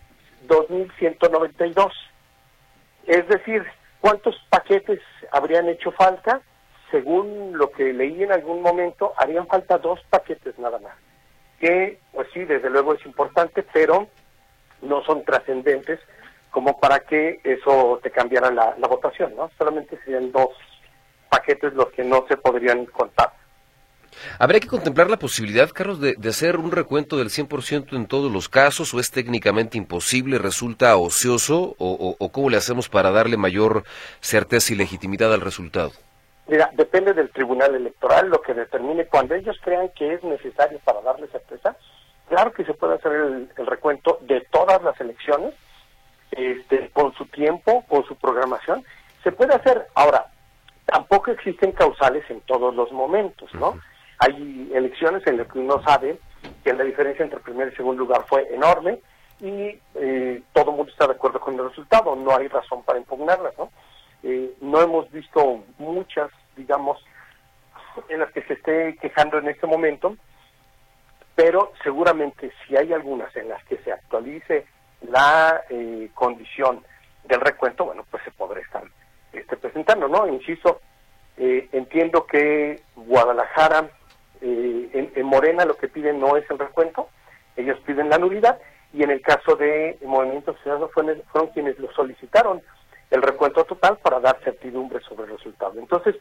2.192. Es decir, ¿cuántos paquetes habrían hecho falta? Según lo que leí en algún momento, harían falta 2 paquetes nada más. Que, pues sí, desde luego es importante, pero no son trascendentes como para que eso te cambiara la votación, ¿no? Solamente serían 2 paquetes los que no se podrían contar. ¿Habría que contemplar la posibilidad, Carlos, de hacer un recuento del 100% en todos los casos, o es técnicamente imposible, resulta ocioso, o cómo le hacemos para darle mayor certeza y legitimidad al resultado? Mira, depende del Tribunal Electoral lo que determine. Cuando ellos crean que es necesario para darle certeza, claro que se puede hacer el recuento de todas las elecciones, con su tiempo, con su programación. Se puede hacer. Ahora, tampoco existen causales en todos los momentos, ¿no? Hay elecciones en las que uno sabe que la diferencia entre primer y segundo lugar fue enorme y todo el mundo está de acuerdo con el resultado, no hay razón para impugnarlas, ¿no? No hemos visto muchas, digamos, en las que se esté quejando en este momento, pero seguramente si hay algunas en las que se actualice la condición del recuento, bueno, pues se podrá estar presentando, ¿no? Insisto, entiendo que Guadalajara, en Morena lo que piden no es el recuento, ellos piden la nulidad, y en el caso de Movimiento Ciudadano fueron quienes lo solicitaron, el recuento total, para dar certidumbre sobre el resultado. Entonces,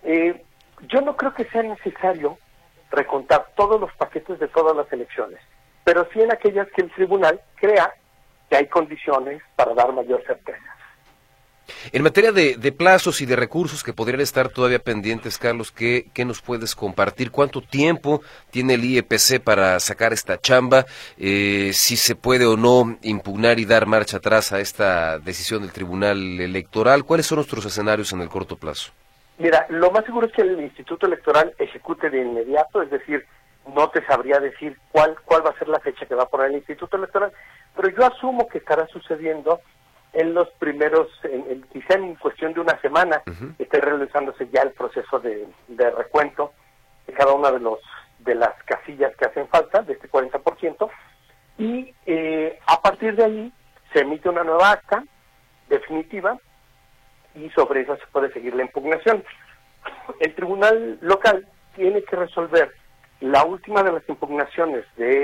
yo no creo que sea necesario recontar todos los paquetes de todas las elecciones, pero sí en aquellas que el tribunal crea que hay condiciones para dar mayor certeza. En materia de plazos y de recursos que podrían estar todavía pendientes, Carlos, ¿qué nos puedes compartir? ¿Cuánto tiempo tiene el IEPC para sacar esta chamba? Si se puede o no impugnar y dar marcha atrás a esta decisión del Tribunal Electoral. ¿Cuáles son nuestros escenarios en el corto plazo? Mira, lo más seguro es que el Instituto Electoral ejecute de inmediato, es decir, no te sabría decir cuál va a ser la fecha que va a poner el Instituto Electoral, pero yo asumo que estará sucediendo en los primeros, quizá en cuestión de una semana, esté realizándose ya el proceso de recuento de cada una de las casillas que hacen falta, de este 40%, y a partir de ahí se emite una nueva acta definitiva, y sobre eso se puede seguir la impugnación. El tribunal local tiene que resolver la última de las impugnaciones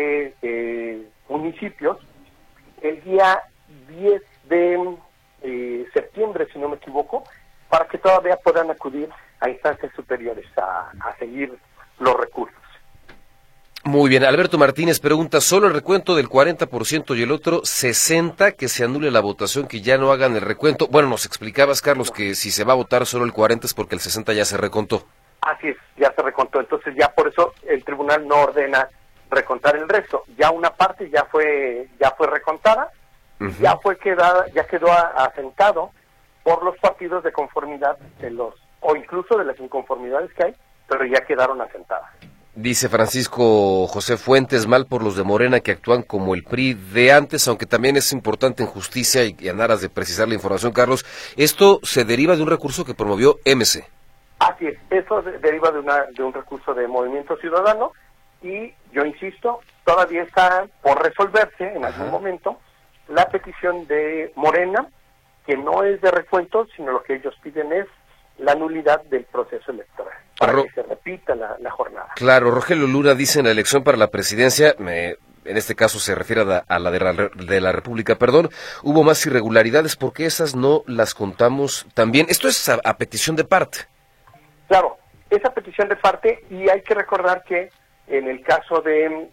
de municipios el día 10 de septiembre, si no me equivoco, para que todavía puedan acudir a instancias superiores a seguir los recursos. Muy bien, Alberto Martínez pregunta, solo el recuento del 40% y el otro 60%, que se anule la votación, que ya no hagan el recuento. Bueno, nos explicabas, Carlos, que si se va a votar solo el 40% es porque el 60% ya se recontó. Así es, ya se recontó, entonces ya por eso el tribunal no ordena recontar el resto. Ya una parte ya fue recontada, ya quedó asentado por los partidos de conformidad o incluso de las inconformidades que hay, pero ya quedaron asentadas. Dice Francisco José Fuentes, mal por los de Morena que actúan como el PRI de antes, aunque también es importante en justicia y en aras de precisar la información, Carlos, esto se deriva de un recurso que promovió MC. Así es, eso deriva de un recurso de Movimiento Ciudadano, y yo insisto, todavía está por resolverse en algún momento la petición de Morena, que no es de recuento, sino lo que ellos piden es la nulidad del proceso electoral, para que se repita la jornada. Claro, Rogelio Luna dice, en la elección para la presidencia, en este caso se refiere a la de la República, hubo más irregularidades, ¿por qué esas no las contamos también? Esto es a petición de parte. Claro, es a petición de parte, y hay que recordar que en el caso de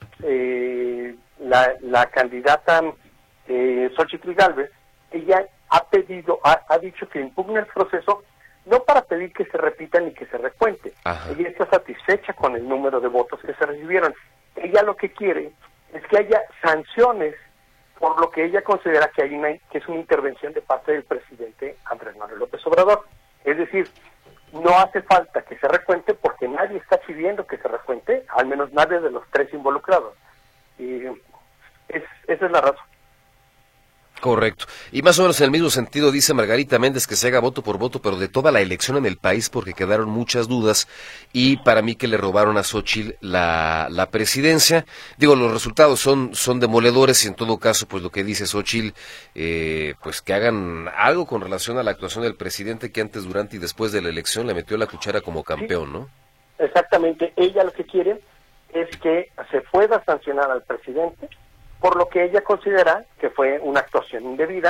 la candidata Xochitl Gálvez, ella ha dicho que impugna el proceso no para pedir que se repita ni que se recuente. Ella está satisfecha con el número de votos que se recibieron. Ella lo que quiere es que haya sanciones por lo que ella considera que es una intervención de parte del presidente Andrés Manuel López Obrador. Es decir, no hace falta que se recuente porque nadie está pidiendo que se recuente, al menos nadie de los tres involucrados. Y esa es la razón. Correcto. Y más o menos en el mismo sentido dice Margarita Méndez que se haga voto por voto, pero de toda la elección en el país, porque quedaron muchas dudas, y para mí que le robaron a Xochitl la presidencia. Digo, los resultados son demoledores, y en todo caso, pues lo que dice Xochitl, pues que hagan algo con relación a la actuación del presidente, que antes, durante y después de la elección le metió la cuchara como campeón, ¿no? Exactamente. Ella lo que quiere es que se pueda sancionar al presidente por lo que ella considera que fue una actuación indebida,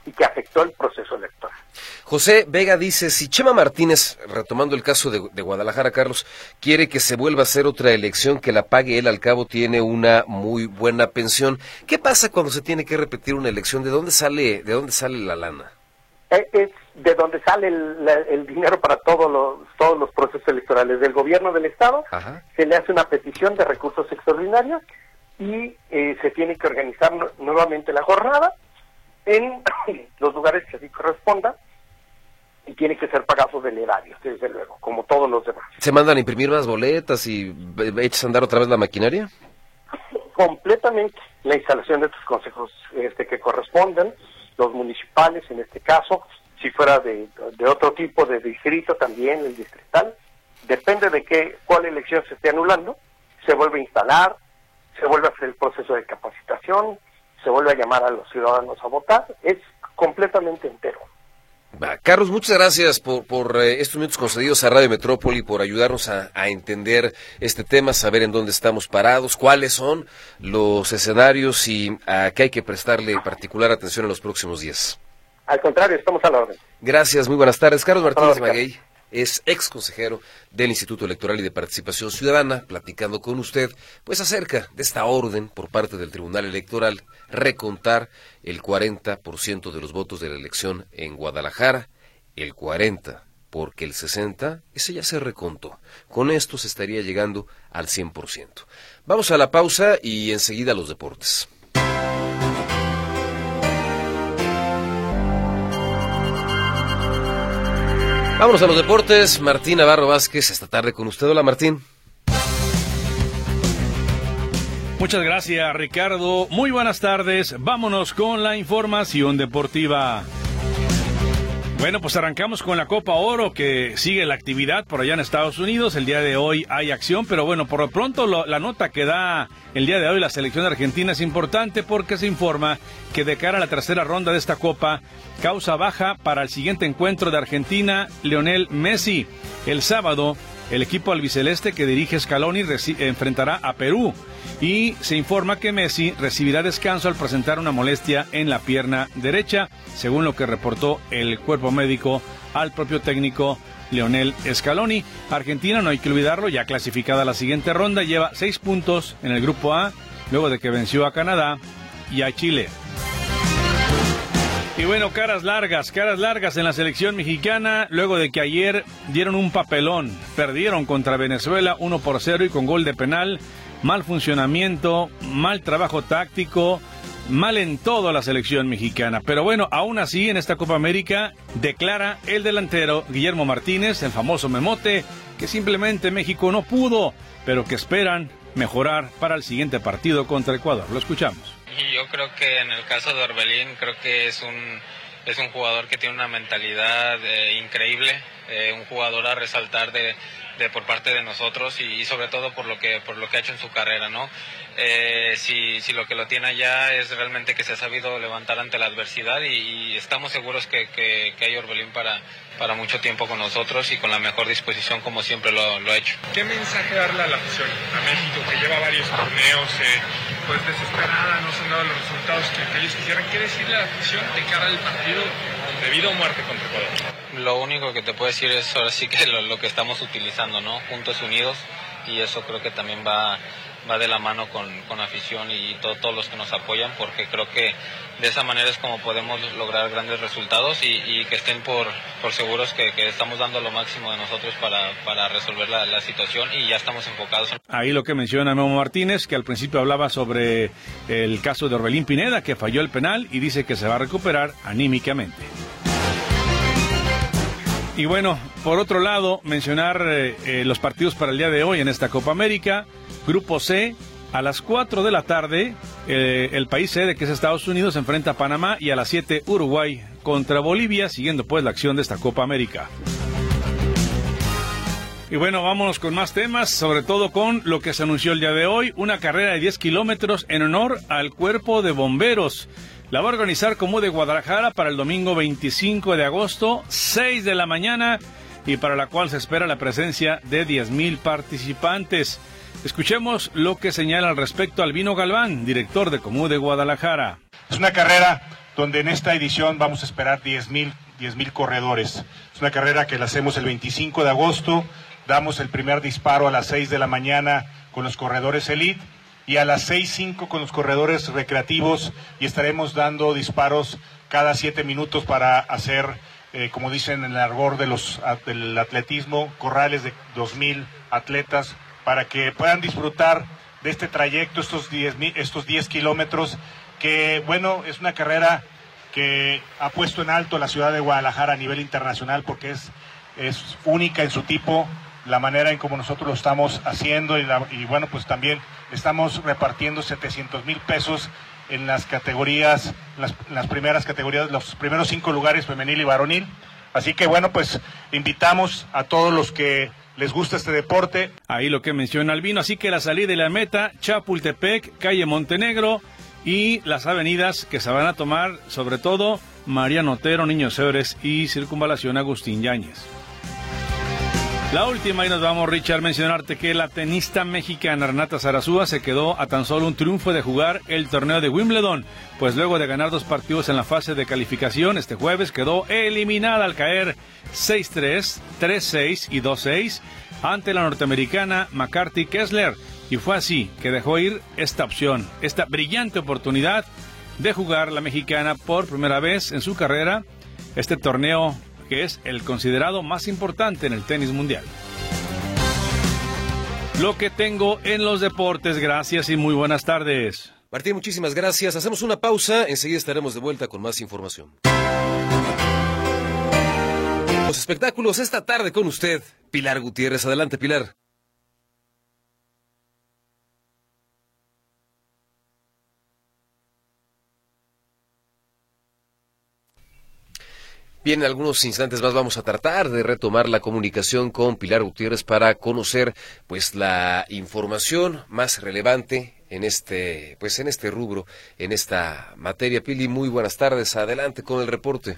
y que afectó el proceso electoral. José Vega dice, si Chema Martínez, retomando el caso de Guadalajara, Carlos, quiere que se vuelva a hacer otra elección, que la pague él, al cabo tiene una muy buena pensión. ¿Qué pasa cuando se tiene que repetir una elección? ¿De dónde sale la lana? Es de donde sale el dinero para todos los procesos electorales. Del gobierno del Estado. Ajá. Se le hace una petición de recursos extraordinarios y se tiene que organizar nuevamente la jornada en los lugares que así corresponda, y tiene que ser pagado del erario, desde luego, como todos los demás. ¿Se mandan a imprimir más boletas y echas a andar otra vez la maquinaria? Completamente. La instalación de tus consejos que corresponden, los municipales en este caso, si fuera de otro tipo de distrito también, el distrital, depende de cuál elección se esté anulando, se vuelve a instalar, se vuelve a hacer el proceso de capacitación, se vuelve a llamar a los ciudadanos a votar, es completamente entero. Carlos, muchas gracias por estos minutos concedidos a Radio Metrópoli, por ayudarnos a entender este tema, saber en dónde estamos parados, cuáles son los escenarios y a qué hay que prestarle particular atención en los próximos días. Al contrario, estamos a la orden. Gracias, muy buenas tardes. Carlos Martínez Maguey es ex consejero del Instituto Electoral y de Participación Ciudadana, platicando con usted pues acerca de esta orden por parte del Tribunal Electoral, recontar el 40% de los votos de la elección en Guadalajara, el 40%, porque el 60%, ese ya se recontó. Con esto se estaría llegando al 100%. Vamos a la pausa y enseguida los deportes. Vámonos a los deportes. Martín Navarro Vázquez, esta tarde con usted. Hola, Martín. Muchas gracias, Ricardo. Muy buenas tardes. Vámonos con la información deportiva. Bueno, pues arrancamos con la Copa Oro, que sigue la actividad por allá en Estados Unidos. El día de hoy hay acción, pero bueno, por lo pronto la nota que da el día de hoy la selección argentina es importante porque se informa que de cara a la tercera ronda de esta Copa, causa baja para el siguiente encuentro de Argentina, Lionel Messi. El sábado, el equipo albiceleste que dirige Scaloni enfrentará a Perú. Y se informa que Messi recibirá descanso al presentar una molestia en la pierna derecha, según lo que reportó el cuerpo médico al propio técnico Lionel Scaloni. Argentina, no hay que olvidarlo, ya clasificada a la siguiente ronda, lleva 6 puntos en el grupo A, luego de que venció a Canadá y a Chile. Y bueno, caras largas en la selección mexicana, luego de que ayer dieron un papelón, perdieron contra Venezuela 1-0 y con gol de penal. Mal funcionamiento, mal trabajo táctico, mal en todo la selección mexicana. Pero bueno, aún así en esta Copa América declara el delantero Guillermo Martínez, el famoso Memote, que simplemente México no pudo, pero que esperan mejorar para el siguiente partido contra Ecuador. Lo escuchamos. Y yo creo que en el caso de Orbelín, creo que es un jugador que tiene una mentalidad increíble, un jugador a resaltar por parte de nosotros y sobre todo por lo que ha hecho en su carrera, ¿no? Si lo que lo tiene allá es realmente que se ha sabido levantar ante la adversidad y estamos seguros que hay Orbelín para mucho tiempo con nosotros y con la mejor disposición como siempre lo ha hecho. ¿Qué mensaje darle a la afición, a México, que lleva varios torneos pues desesperada, no se han dado los resultados que ellos quisieran? ¿Qué decirle a la afición de cara al partido de vida o muerte contra Ecuador? Lo único que te puedo decir es ahora sí que lo que estamos utilizando, ¿no? Juntos y unidos, y eso creo que también va de la mano con afición y todos los que nos apoyan, porque creo que de esa manera es como podemos lograr grandes resultados y que estén por seguros que estamos dando lo máximo de nosotros para resolver la situación y ya estamos enfocados. Ahí lo que menciona Memo Martínez, que al principio hablaba sobre el caso de Orbelín Pineda, que falló el penal y dice que se va a recuperar anímicamente. Y bueno, por otro lado, mencionar los partidos para el día de hoy en esta Copa América. Grupo C, a las 4 de la tarde, el país sede, que es Estados Unidos, se enfrenta a Panamá, y a las 7 Uruguay contra Bolivia, siguiendo pues la acción de esta Copa América. Y bueno, vámonos con más temas, sobre todo con lo que se anunció el día de hoy, una carrera de 10 kilómetros en honor al Cuerpo de Bomberos. La va a organizar Comú de Guadalajara para el domingo 25 de agosto, 6 de la mañana, y para la cual se espera la presencia de 10,000 participantes. Escuchemos lo que señala al respecto Albino Galván, director de Comú de Guadalajara. Es una carrera donde en esta edición vamos a esperar 10,000 corredores. Es una carrera que la hacemos el 25 de agosto, damos el primer disparo a las 6 de la mañana con los corredores elite y a las 6:05 con los corredores recreativos, y estaremos dando disparos cada 7 minutos para hacer, como dicen en el argot del atletismo, corrales de 2,000 atletas para que puedan disfrutar de este trayecto, estos 10 kilómetros, que bueno, es una carrera que ha puesto en alto la ciudad de Guadalajara a nivel internacional, porque es única en su tipo, la manera en como nosotros lo estamos haciendo, y bueno, pues también estamos repartiendo 700,000 pesos en las categorías, las primeras categorías, los primeros 5 lugares, femenil y varonil. Así que bueno, pues invitamos a todos los que les gusta este deporte. Ahí lo que menciona Albino, así que la salida y la meta, Chapultepec, calle Montenegro, y las avenidas que se van a tomar, sobre todo Mariano Otero, Niños Héroes y Circunvalación Agustín Yáñez. La última, y nos vamos, Richard, mencionarte que la tenista mexicana Renata Zarazúa se quedó a tan solo un triunfo de jugar el torneo de Wimbledon, pues luego de ganar 2 partidos en la fase de calificación, este jueves quedó eliminada al caer 6-3, 3-6 y 2-6 ante la norteamericana McCarthy Kessler, y fue así que dejó ir esta opción, esta brillante oportunidad de jugar la mexicana por primera vez en su carrera este torneo, que es el considerado más importante en el tenis mundial. Lo que tengo en los deportes, gracias y muy buenas tardes. Martín, muchísimas gracias. Hacemos una pausa, enseguida estaremos de vuelta con más información. Los espectáculos esta tarde con usted, Pilar Gutiérrez. Adelante, Pilar. Bien, en algunos instantes más vamos a tratar de retomar la comunicación con Pilar Gutiérrez para conocer pues la información más relevante en este rubro, en esta materia. Pili, muy buenas tardes. Adelante con el reporte.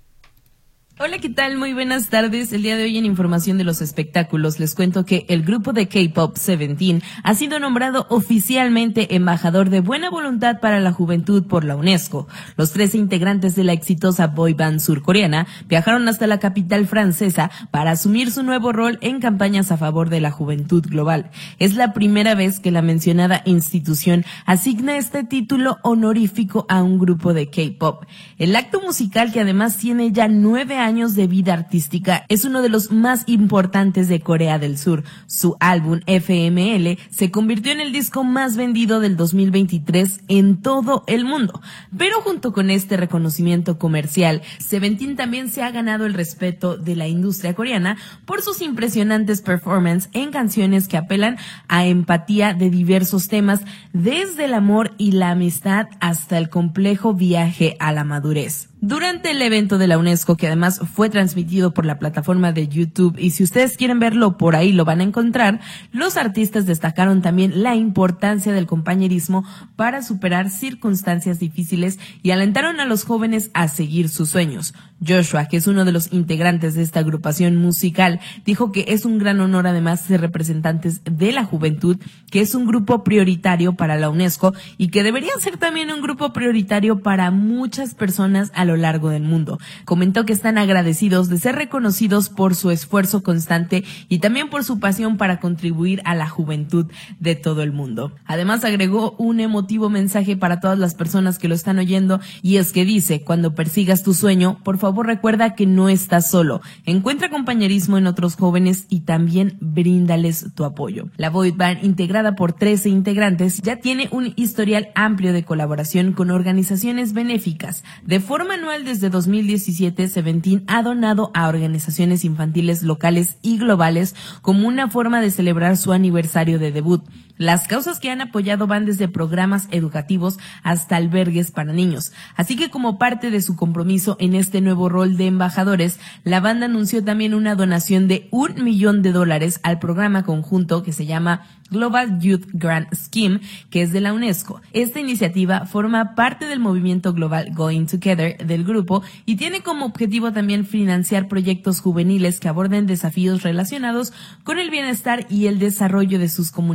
Hola, ¿qué tal? Muy buenas tardes. El día de hoy en Información de los Espectáculos les cuento que el grupo de K-pop Seventeen ha sido nombrado oficialmente embajador de buena voluntad para la juventud por la UNESCO. Los 13 integrantes de la exitosa boy band surcoreana viajaron hasta la capital francesa para asumir su nuevo rol en campañas a favor de la juventud global. Es la primera vez que la mencionada institución asigna este título honorífico a un grupo de K-pop. El acto musical, que además tiene ya 9 años de vida artística, es uno de los más importantes de Corea del Sur. Su álbum FML se convirtió en el disco más vendido del 2023 en todo el mundo. Pero junto con este reconocimiento comercial, Seventeen también se ha ganado el respeto de la industria coreana por sus impresionantes performances en canciones que apelan a empatía de diversos temas, desde el amor y la amistad hasta el complejo viaje a la madurez. Durante el evento de la UNESCO, que además fue transmitido por la plataforma de YouTube, y si ustedes quieren verlo, por ahí lo van a encontrar, los artistas destacaron también la importancia del compañerismo para superar circunstancias difíciles y alentaron a los jóvenes a seguir sus sueños. Joshua, que es uno de los integrantes de esta agrupación musical, dijo que es un gran honor, además, ser representantes de la juventud, que es un grupo prioritario para la UNESCO y que debería ser también un grupo prioritario para muchas personas a lo largo del mundo. Comentó que están agradecidos de ser reconocidos por su esfuerzo constante y también por su pasión para contribuir a la juventud de todo el mundo. Además, agregó un emotivo mensaje para todas las personas que lo están oyendo, y es que dice: cuando persigas tu sueño, por favor recuerda que no estás solo. Encuentra compañerismo en otros jóvenes y también bríndales tu apoyo. La boy band, integrada por 13 integrantes, ya tiene un historial amplio de colaboración con organizaciones benéficas. De forma anual, desde 2017, Seventeen ha donado a organizaciones infantiles locales y globales como una forma de celebrar su aniversario de debut. Las causas que han apoyado van desde programas educativos hasta albergues para niños. Así que, como parte de su compromiso en este nuevo rol de embajadores, la banda anunció también una donación de $1 millón al programa conjunto que se llama Global Youth Grant Scheme, que es de la UNESCO. Esta iniciativa forma parte del movimiento global Going Together del grupo y tiene como objetivo también financiar proyectos juveniles que aborden desafíos relacionados con el bienestar y el desarrollo de sus comunidades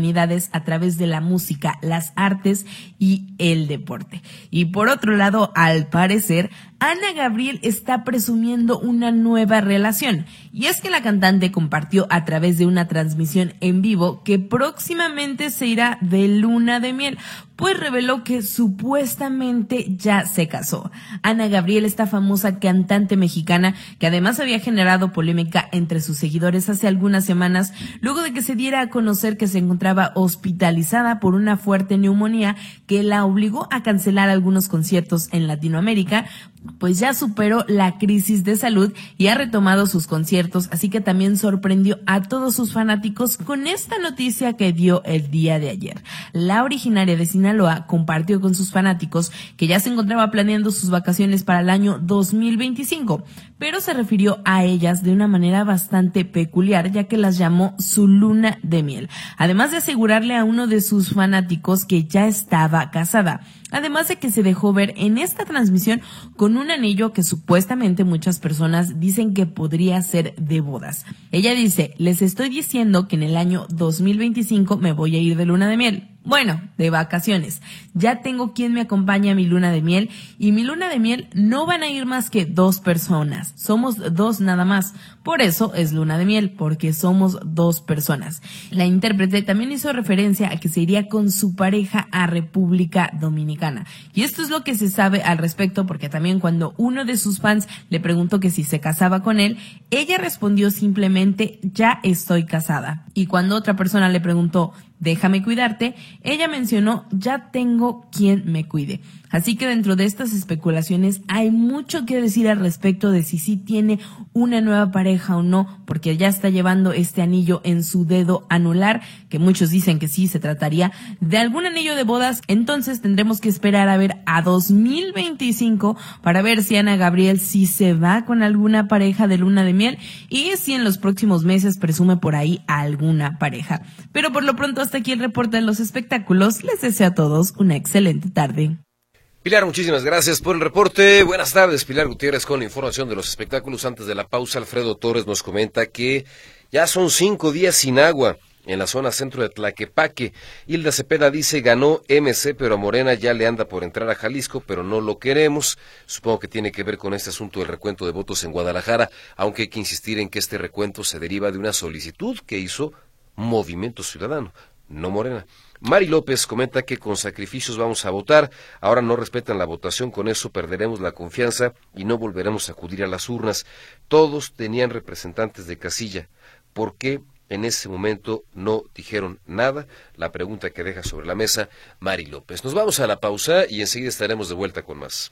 comunidades a través de la música, las artes y el deporte. Y por otro lado, al parecer, Ana Gabriel está presumiendo una nueva relación. Y es que la cantante compartió a través de una transmisión en vivo que próximamente se irá de luna de miel, pues reveló que supuestamente ya se casó. Ana Gabriel, esta famosa cantante mexicana que además había generado polémica entre sus seguidores hace algunas semanas, luego de que se diera a conocer que se encontraba hospitalizada por una fuerte neumonía que la obligó a cancelar algunos conciertos en Latinoamérica, pues ya superó la crisis de salud y ha retomado sus conciertos, así que también sorprendió a todos sus fanáticos con esta noticia que dio el día de ayer. La originaria de Sinaloa compartió con sus fanáticos que ya se encontraba planeando sus vacaciones para el año 2025, pero se refirió a ellas de una manera bastante peculiar, ya que las llamó su luna de miel, además de asegurarle a uno de sus fanáticos que ya estaba casada. Además de que se dejó ver en esta transmisión con un anillo que supuestamente muchas personas dicen que podría ser de bodas. Ella dice: les estoy diciendo que en el año 2025 me voy a ir de luna de miel. Bueno, de vacaciones. Ya tengo quien me acompaña a mi luna de miel, y mi luna de miel no van a ir más que 2 personas. Somos 2 nada más. Por eso es luna de miel, porque somos 2 personas. La intérprete también hizo referencia a que se iría con su pareja a República Dominicana. Y esto es lo que se sabe al respecto, porque también cuando uno de sus fans le preguntó que si se casaba con él, ella respondió simplemente: ya estoy casada. Y cuando otra persona le preguntó: déjame cuidarte, ella mencionó: ya tengo quien me cuide. Así que dentro de estas especulaciones hay mucho que decir al respecto de si sí tiene una nueva pareja o no, porque ya está llevando este anillo en su dedo anular, que muchos dicen que sí se trataría de algún anillo de bodas. Entonces tendremos que esperar a ver a 2025 para ver si Ana Gabriel sí se va con alguna pareja de luna de miel y si en los próximos meses presume por ahí a alguna pareja. Pero por lo pronto, hasta aquí el reporte de los espectáculos. Les deseo a todos una excelente tarde. Pilar, muchísimas gracias por el reporte. Buenas tardes, Pilar Gutiérrez con la información de los espectáculos. Antes de la pausa, Alfredo Torres nos comenta que ya son 5 días sin agua en la zona centro de Tlaquepaque. Hilda Cepeda dice: ganó MC, pero a Morena ya le anda por entrar a Jalisco, pero no lo queremos. Supongo que tiene que ver con este asunto del recuento de votos en Guadalajara, aunque hay que insistir en que este recuento se deriva de una solicitud que hizo Movimiento Ciudadano, no Morena. Mari López comenta que con sacrificios vamos a votar, ahora no respetan la votación, con eso perderemos la confianza y no volveremos a acudir a las urnas. Todos tenían representantes de casilla, ¿por qué en ese momento no dijeron nada? La pregunta que deja sobre la mesa Mari López. Nos vamos a la pausa y enseguida estaremos de vuelta con más.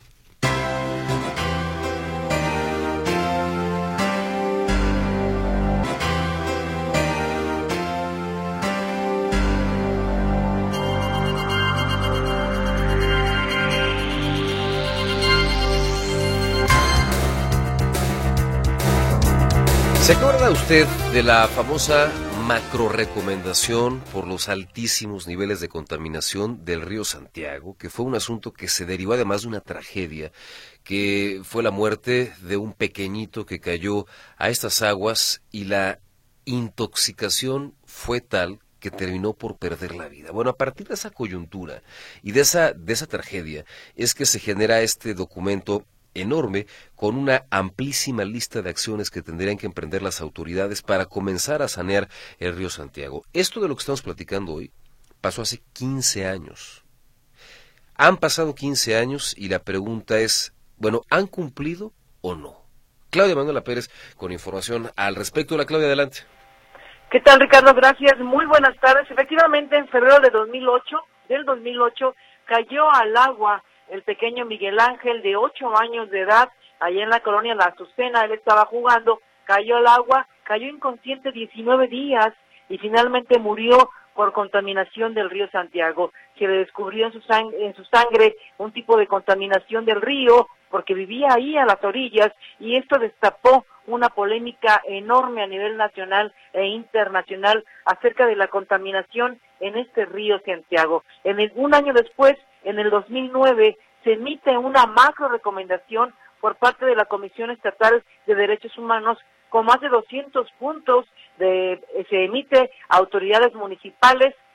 ¿Se acuerda usted de la famosa macrorecomendación por los altísimos niveles de contaminación del río Santiago, que fue un asunto que se derivó además de una tragedia, que fue la muerte de un pequeñito que cayó a estas aguas y la intoxicación fue tal que terminó por perder la vida? Bueno, a partir de esa coyuntura y de esa tragedia es que se genera este documento enorme con una amplísima lista de acciones que tendrían que emprender las autoridades para comenzar a sanear el río Santiago. Esto de lo que estamos platicando hoy pasó hace 15 años. Han pasado 15 años y la pregunta es, bueno, ¿han cumplido o no? Claudia Manuela Pérez con información al respecto. Hola, Claudia, adelante. ¿Qué tal, Ricardo? Gracias, muy buenas tardes. Efectivamente, en febrero de 2008 cayó al agua el pequeño Miguel Ángel, de 8 años de edad, allá en la colonia La Azucena. Él estaba jugando, cayó al agua, cayó inconsciente 19 días y finalmente murió por contaminación del río Santiago. Se le descubrió en su sangre un tipo de contaminación del río, porque vivía ahí a las orillas, y esto destapó una polémica enorme a nivel nacional e internacional acerca de la contaminación en este río Santiago. Un año después, en el 2009, se emite una macro recomendación por parte de la Comisión Estatal de Derechos Humanos con más de 200 puntos. Se emite a autoridades municipales,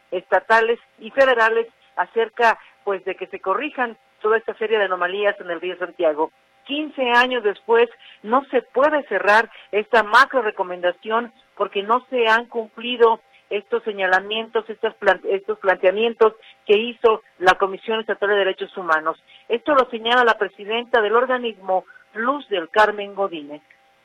estatales y federales acerca pues de que se corrijan toda esta serie de anomalías en el río Santiago. 15 años después no se puede cerrar esta macro recomendación porque no se han cumplido estos señalamientos, estos planteamientos que hizo la Comisión Estatal de Derechos Humanos. Esto lo señala la presidenta del organismo, Luz del Carmen Godínez.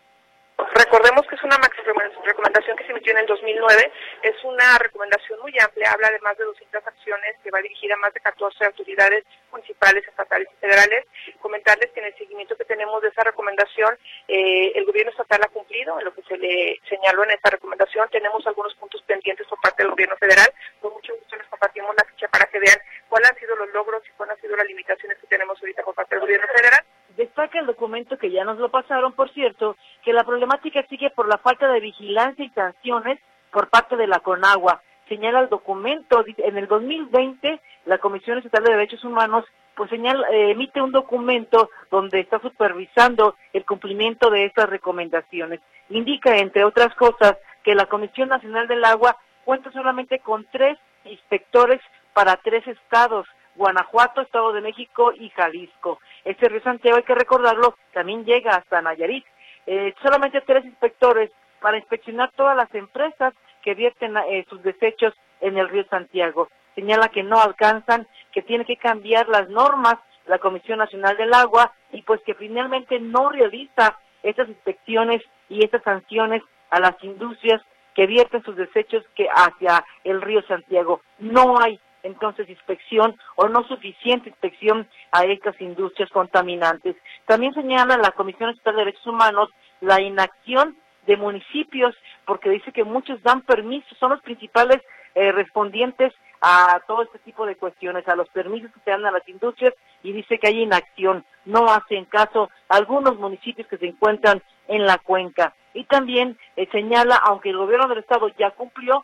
Recordemos que es una recomendación que se emitió en el 2009, es una recomendación muy amplia, habla de más de 200 acciones que va dirigida a más de 14 autoridades municipales, estatales y federales. Comentarles que en el seguimiento que tenemos de esa recomendación, el gobierno estatal ha cumplido en lo que se le señaló en esa recomendación. Tenemos algunos puntos pendientes por parte del gobierno federal. Con mucho gusto les compartimos la ficha para que vean cuáles han sido los logros y cuáles han sido las limitaciones que tenemos ahorita por parte del gobierno federal. Destaca el documento que ya nos lo pasaron, por cierto, que la problemática sigue por la falta de vigilancia y sanciones por parte de la CONAGUA. Señala el documento, en el 2020 la Comisión Estatal de Derechos Humanos pues emite un documento donde está supervisando el cumplimiento de estas recomendaciones. Indica, entre otras cosas, que la Comisión Nacional del Agua cuenta solamente con 3 inspectores para 3 estados, Guanajuato, Estado de México y Jalisco. Este río Santiago, hay que recordarlo, también llega hasta Nayarit. Solamente 3 inspectores para inspeccionar todas las empresas que vierten sus desechos en el río Santiago. Señala que no alcanzan, que tiene que cambiar las normas la Comisión Nacional del Agua y pues que finalmente no realiza estas inspecciones y estas sanciones a las industrias que vierten sus desechos hacia el río Santiago. No hay entonces inspección o no suficiente inspección a estas industrias contaminantes. También señala la Comisión Estatal de Derechos Humanos la inacción de municipios, porque dice que muchos dan permisos, son los principales respondientes a todo este tipo de cuestiones, a los permisos que se dan a las industrias, y dice que hay inacción, no hacen caso a algunos municipios que se encuentran en la cuenca. Y también señala, aunque el gobierno del estado ya cumplió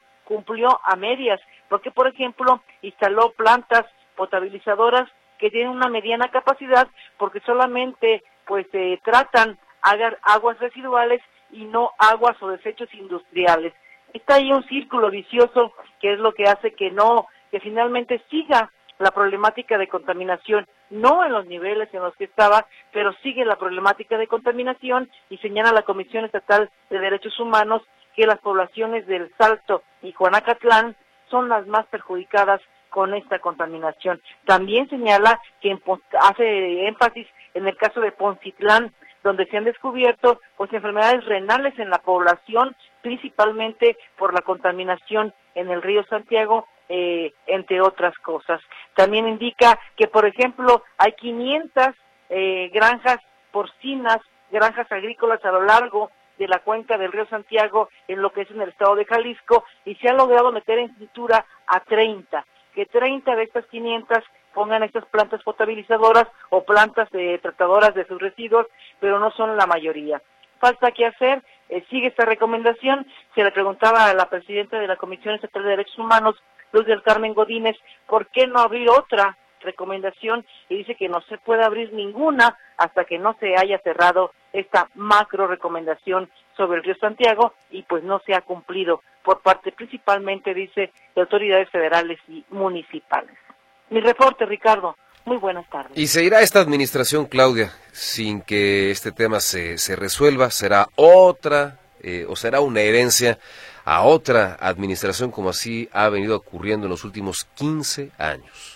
a medias, porque por ejemplo instaló plantas potabilizadoras que tienen una mediana capacidad, porque solamente pues tratan aguas residuales y no aguas o desechos industriales. Está ahí un círculo vicioso que es lo que hace que finalmente siga la problemática de contaminación, no en los niveles en los que estaba, pero sigue la problemática de contaminación, y señala la Comisión Estatal de Derechos Humanos que las poblaciones del Salto y Juanacatlán son las más perjudicadas con esta contaminación. También señala que hace énfasis en el caso de Poncitlán, donde se han descubierto pues enfermedades renales en la población, principalmente por la contaminación en el río Santiago, entre otras cosas. También indica que, por ejemplo, hay 500 granjas porcinas, granjas agrícolas a lo largo de la cuenca del río Santiago, en lo que es en el estado de Jalisco, y se ha logrado meter en cintura a 30, que 30 de estas 500 pongan estas plantas potabilizadoras o plantas tratadoras de sus residuos, pero no son la mayoría. Falta que hacer, sigue esta recomendación. Se le preguntaba a la presidenta de la Comisión Estatal de Derechos Humanos, Luz del Carmen Godínez, ¿por qué no abrir otra recomendación? Y dice que no se puede abrir ninguna hasta que no se haya cerrado esta macro recomendación sobre el río Santiago, y pues no se ha cumplido por parte principalmente, dice, de autoridades federales y municipales. Mi reporte, Ricardo. Muy buenas tardes. Y se irá esta administración, Claudia, sin que este tema se resuelva. Será otra, o será una herencia a otra administración, como así ha venido ocurriendo en los últimos 15 años.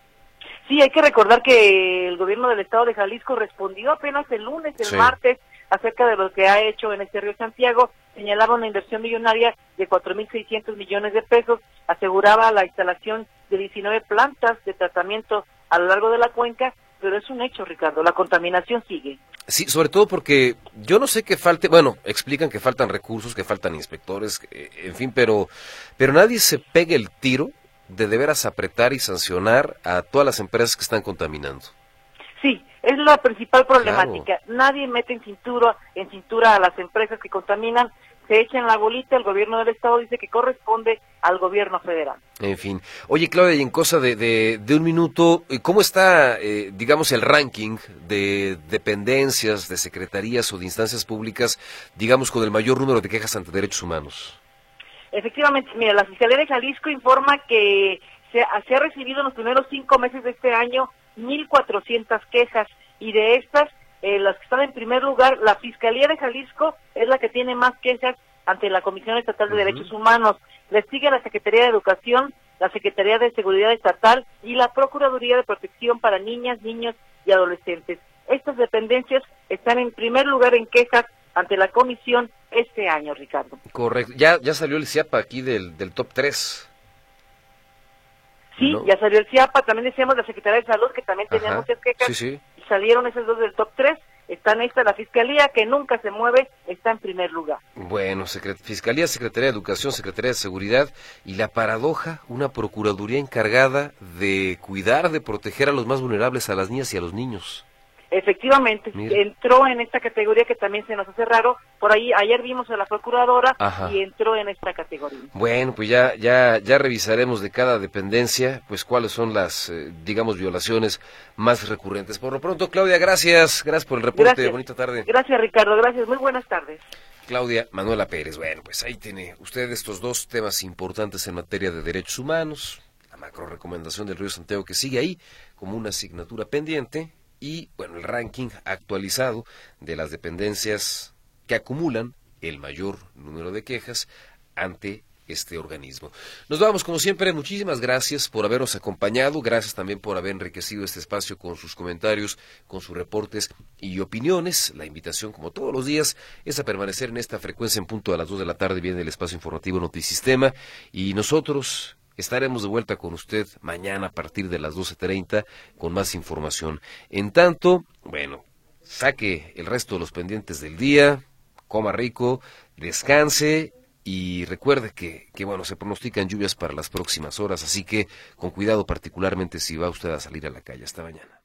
Sí, hay que recordar que el gobierno del estado de Jalisco respondió apenas el lunes, martes, acerca de lo que ha hecho en este río Santiago. Señalaba una inversión millonaria de 4.600 millones de pesos, aseguraba la instalación de 19 plantas de tratamiento a lo largo de la cuenca, pero es un hecho, Ricardo, la contaminación sigue. Sí, sobre todo porque yo no sé qué falte, bueno, explican que faltan recursos, que faltan inspectores, en fin, pero nadie se pegue el tiro de veras apretar y sancionar a todas las empresas que están contaminando. Sí, es la principal problemática. Claro. Nadie mete en cintura a las empresas que contaminan, se echan la bolita, el gobierno del estado dice que corresponde al gobierno federal. En fin. Oye, Claudia, y en cosa de un minuto, ¿cómo está, digamos, el ranking de dependencias, de secretarías o de instancias públicas, digamos, con el mayor número de quejas ante derechos humanos? Efectivamente, mira, la Fiscalía de Jalisco informa que se ha recibido en los primeros 5 meses de este año 1,400 quejas, y de estas, las que están en primer lugar, la Fiscalía de Jalisco es la que tiene más quejas ante la Comisión Estatal de Derechos Humanos. Le sigue la Secretaría de Educación, la Secretaría de Seguridad Estatal y la Procuraduría de Protección para Niñas, Niños y Adolescentes. Estas dependencias están en primer lugar en quejas ante la comisión este año, Ricardo. Correcto. Ya salió el CIAPA aquí del top 3. Sí, ¿no? Ya salió el CIAPA, también decíamos la Secretaría de Salud, que también tenía muchas quejas, sí. Y salieron esas dos del top 3, están la Fiscalía, que nunca se mueve, está en primer lugar. Bueno, Fiscalía, Secretaría de Educación, Secretaría de Seguridad, y la paradoja, una Procuraduría encargada de cuidar, de proteger a los más vulnerables, a las niñas y a los niños. Efectivamente, entró en esta categoría que también se nos hace raro. Por ahí, ayer vimos a la procuradora y entró en esta categoría. Bueno, pues ya revisaremos de cada dependencia, pues cuáles son las, violaciones más recurrentes. Por lo pronto, Claudia, gracias por el reporte. Bonita tarde. Gracias, Ricardo, gracias. Muy buenas tardes. Claudia Manuela Pérez. Bueno, pues ahí tiene usted estos dos temas importantes en materia de derechos humanos, la macro recomendación del Río Santiago que sigue ahí como una asignatura pendiente. Y, bueno, el ranking actualizado de las dependencias que acumulan el mayor número de quejas ante este organismo. Nos vamos, como siempre, muchísimas gracias por habernos acompañado, gracias también por haber enriquecido este espacio con sus comentarios, con sus reportes y opiniones. La invitación, como todos los días, es a permanecer en esta frecuencia en punto a las 2 de la tarde, viene el espacio informativo Notisistema, y nosotros estaremos de vuelta con usted mañana a partir de las 12:30 con más información. En tanto, bueno, saque el resto de los pendientes del día, coma rico, descanse y recuerde que se pronostican lluvias para las próximas horas, así que con cuidado particularmente si va usted a salir a la calle. Hasta mañana.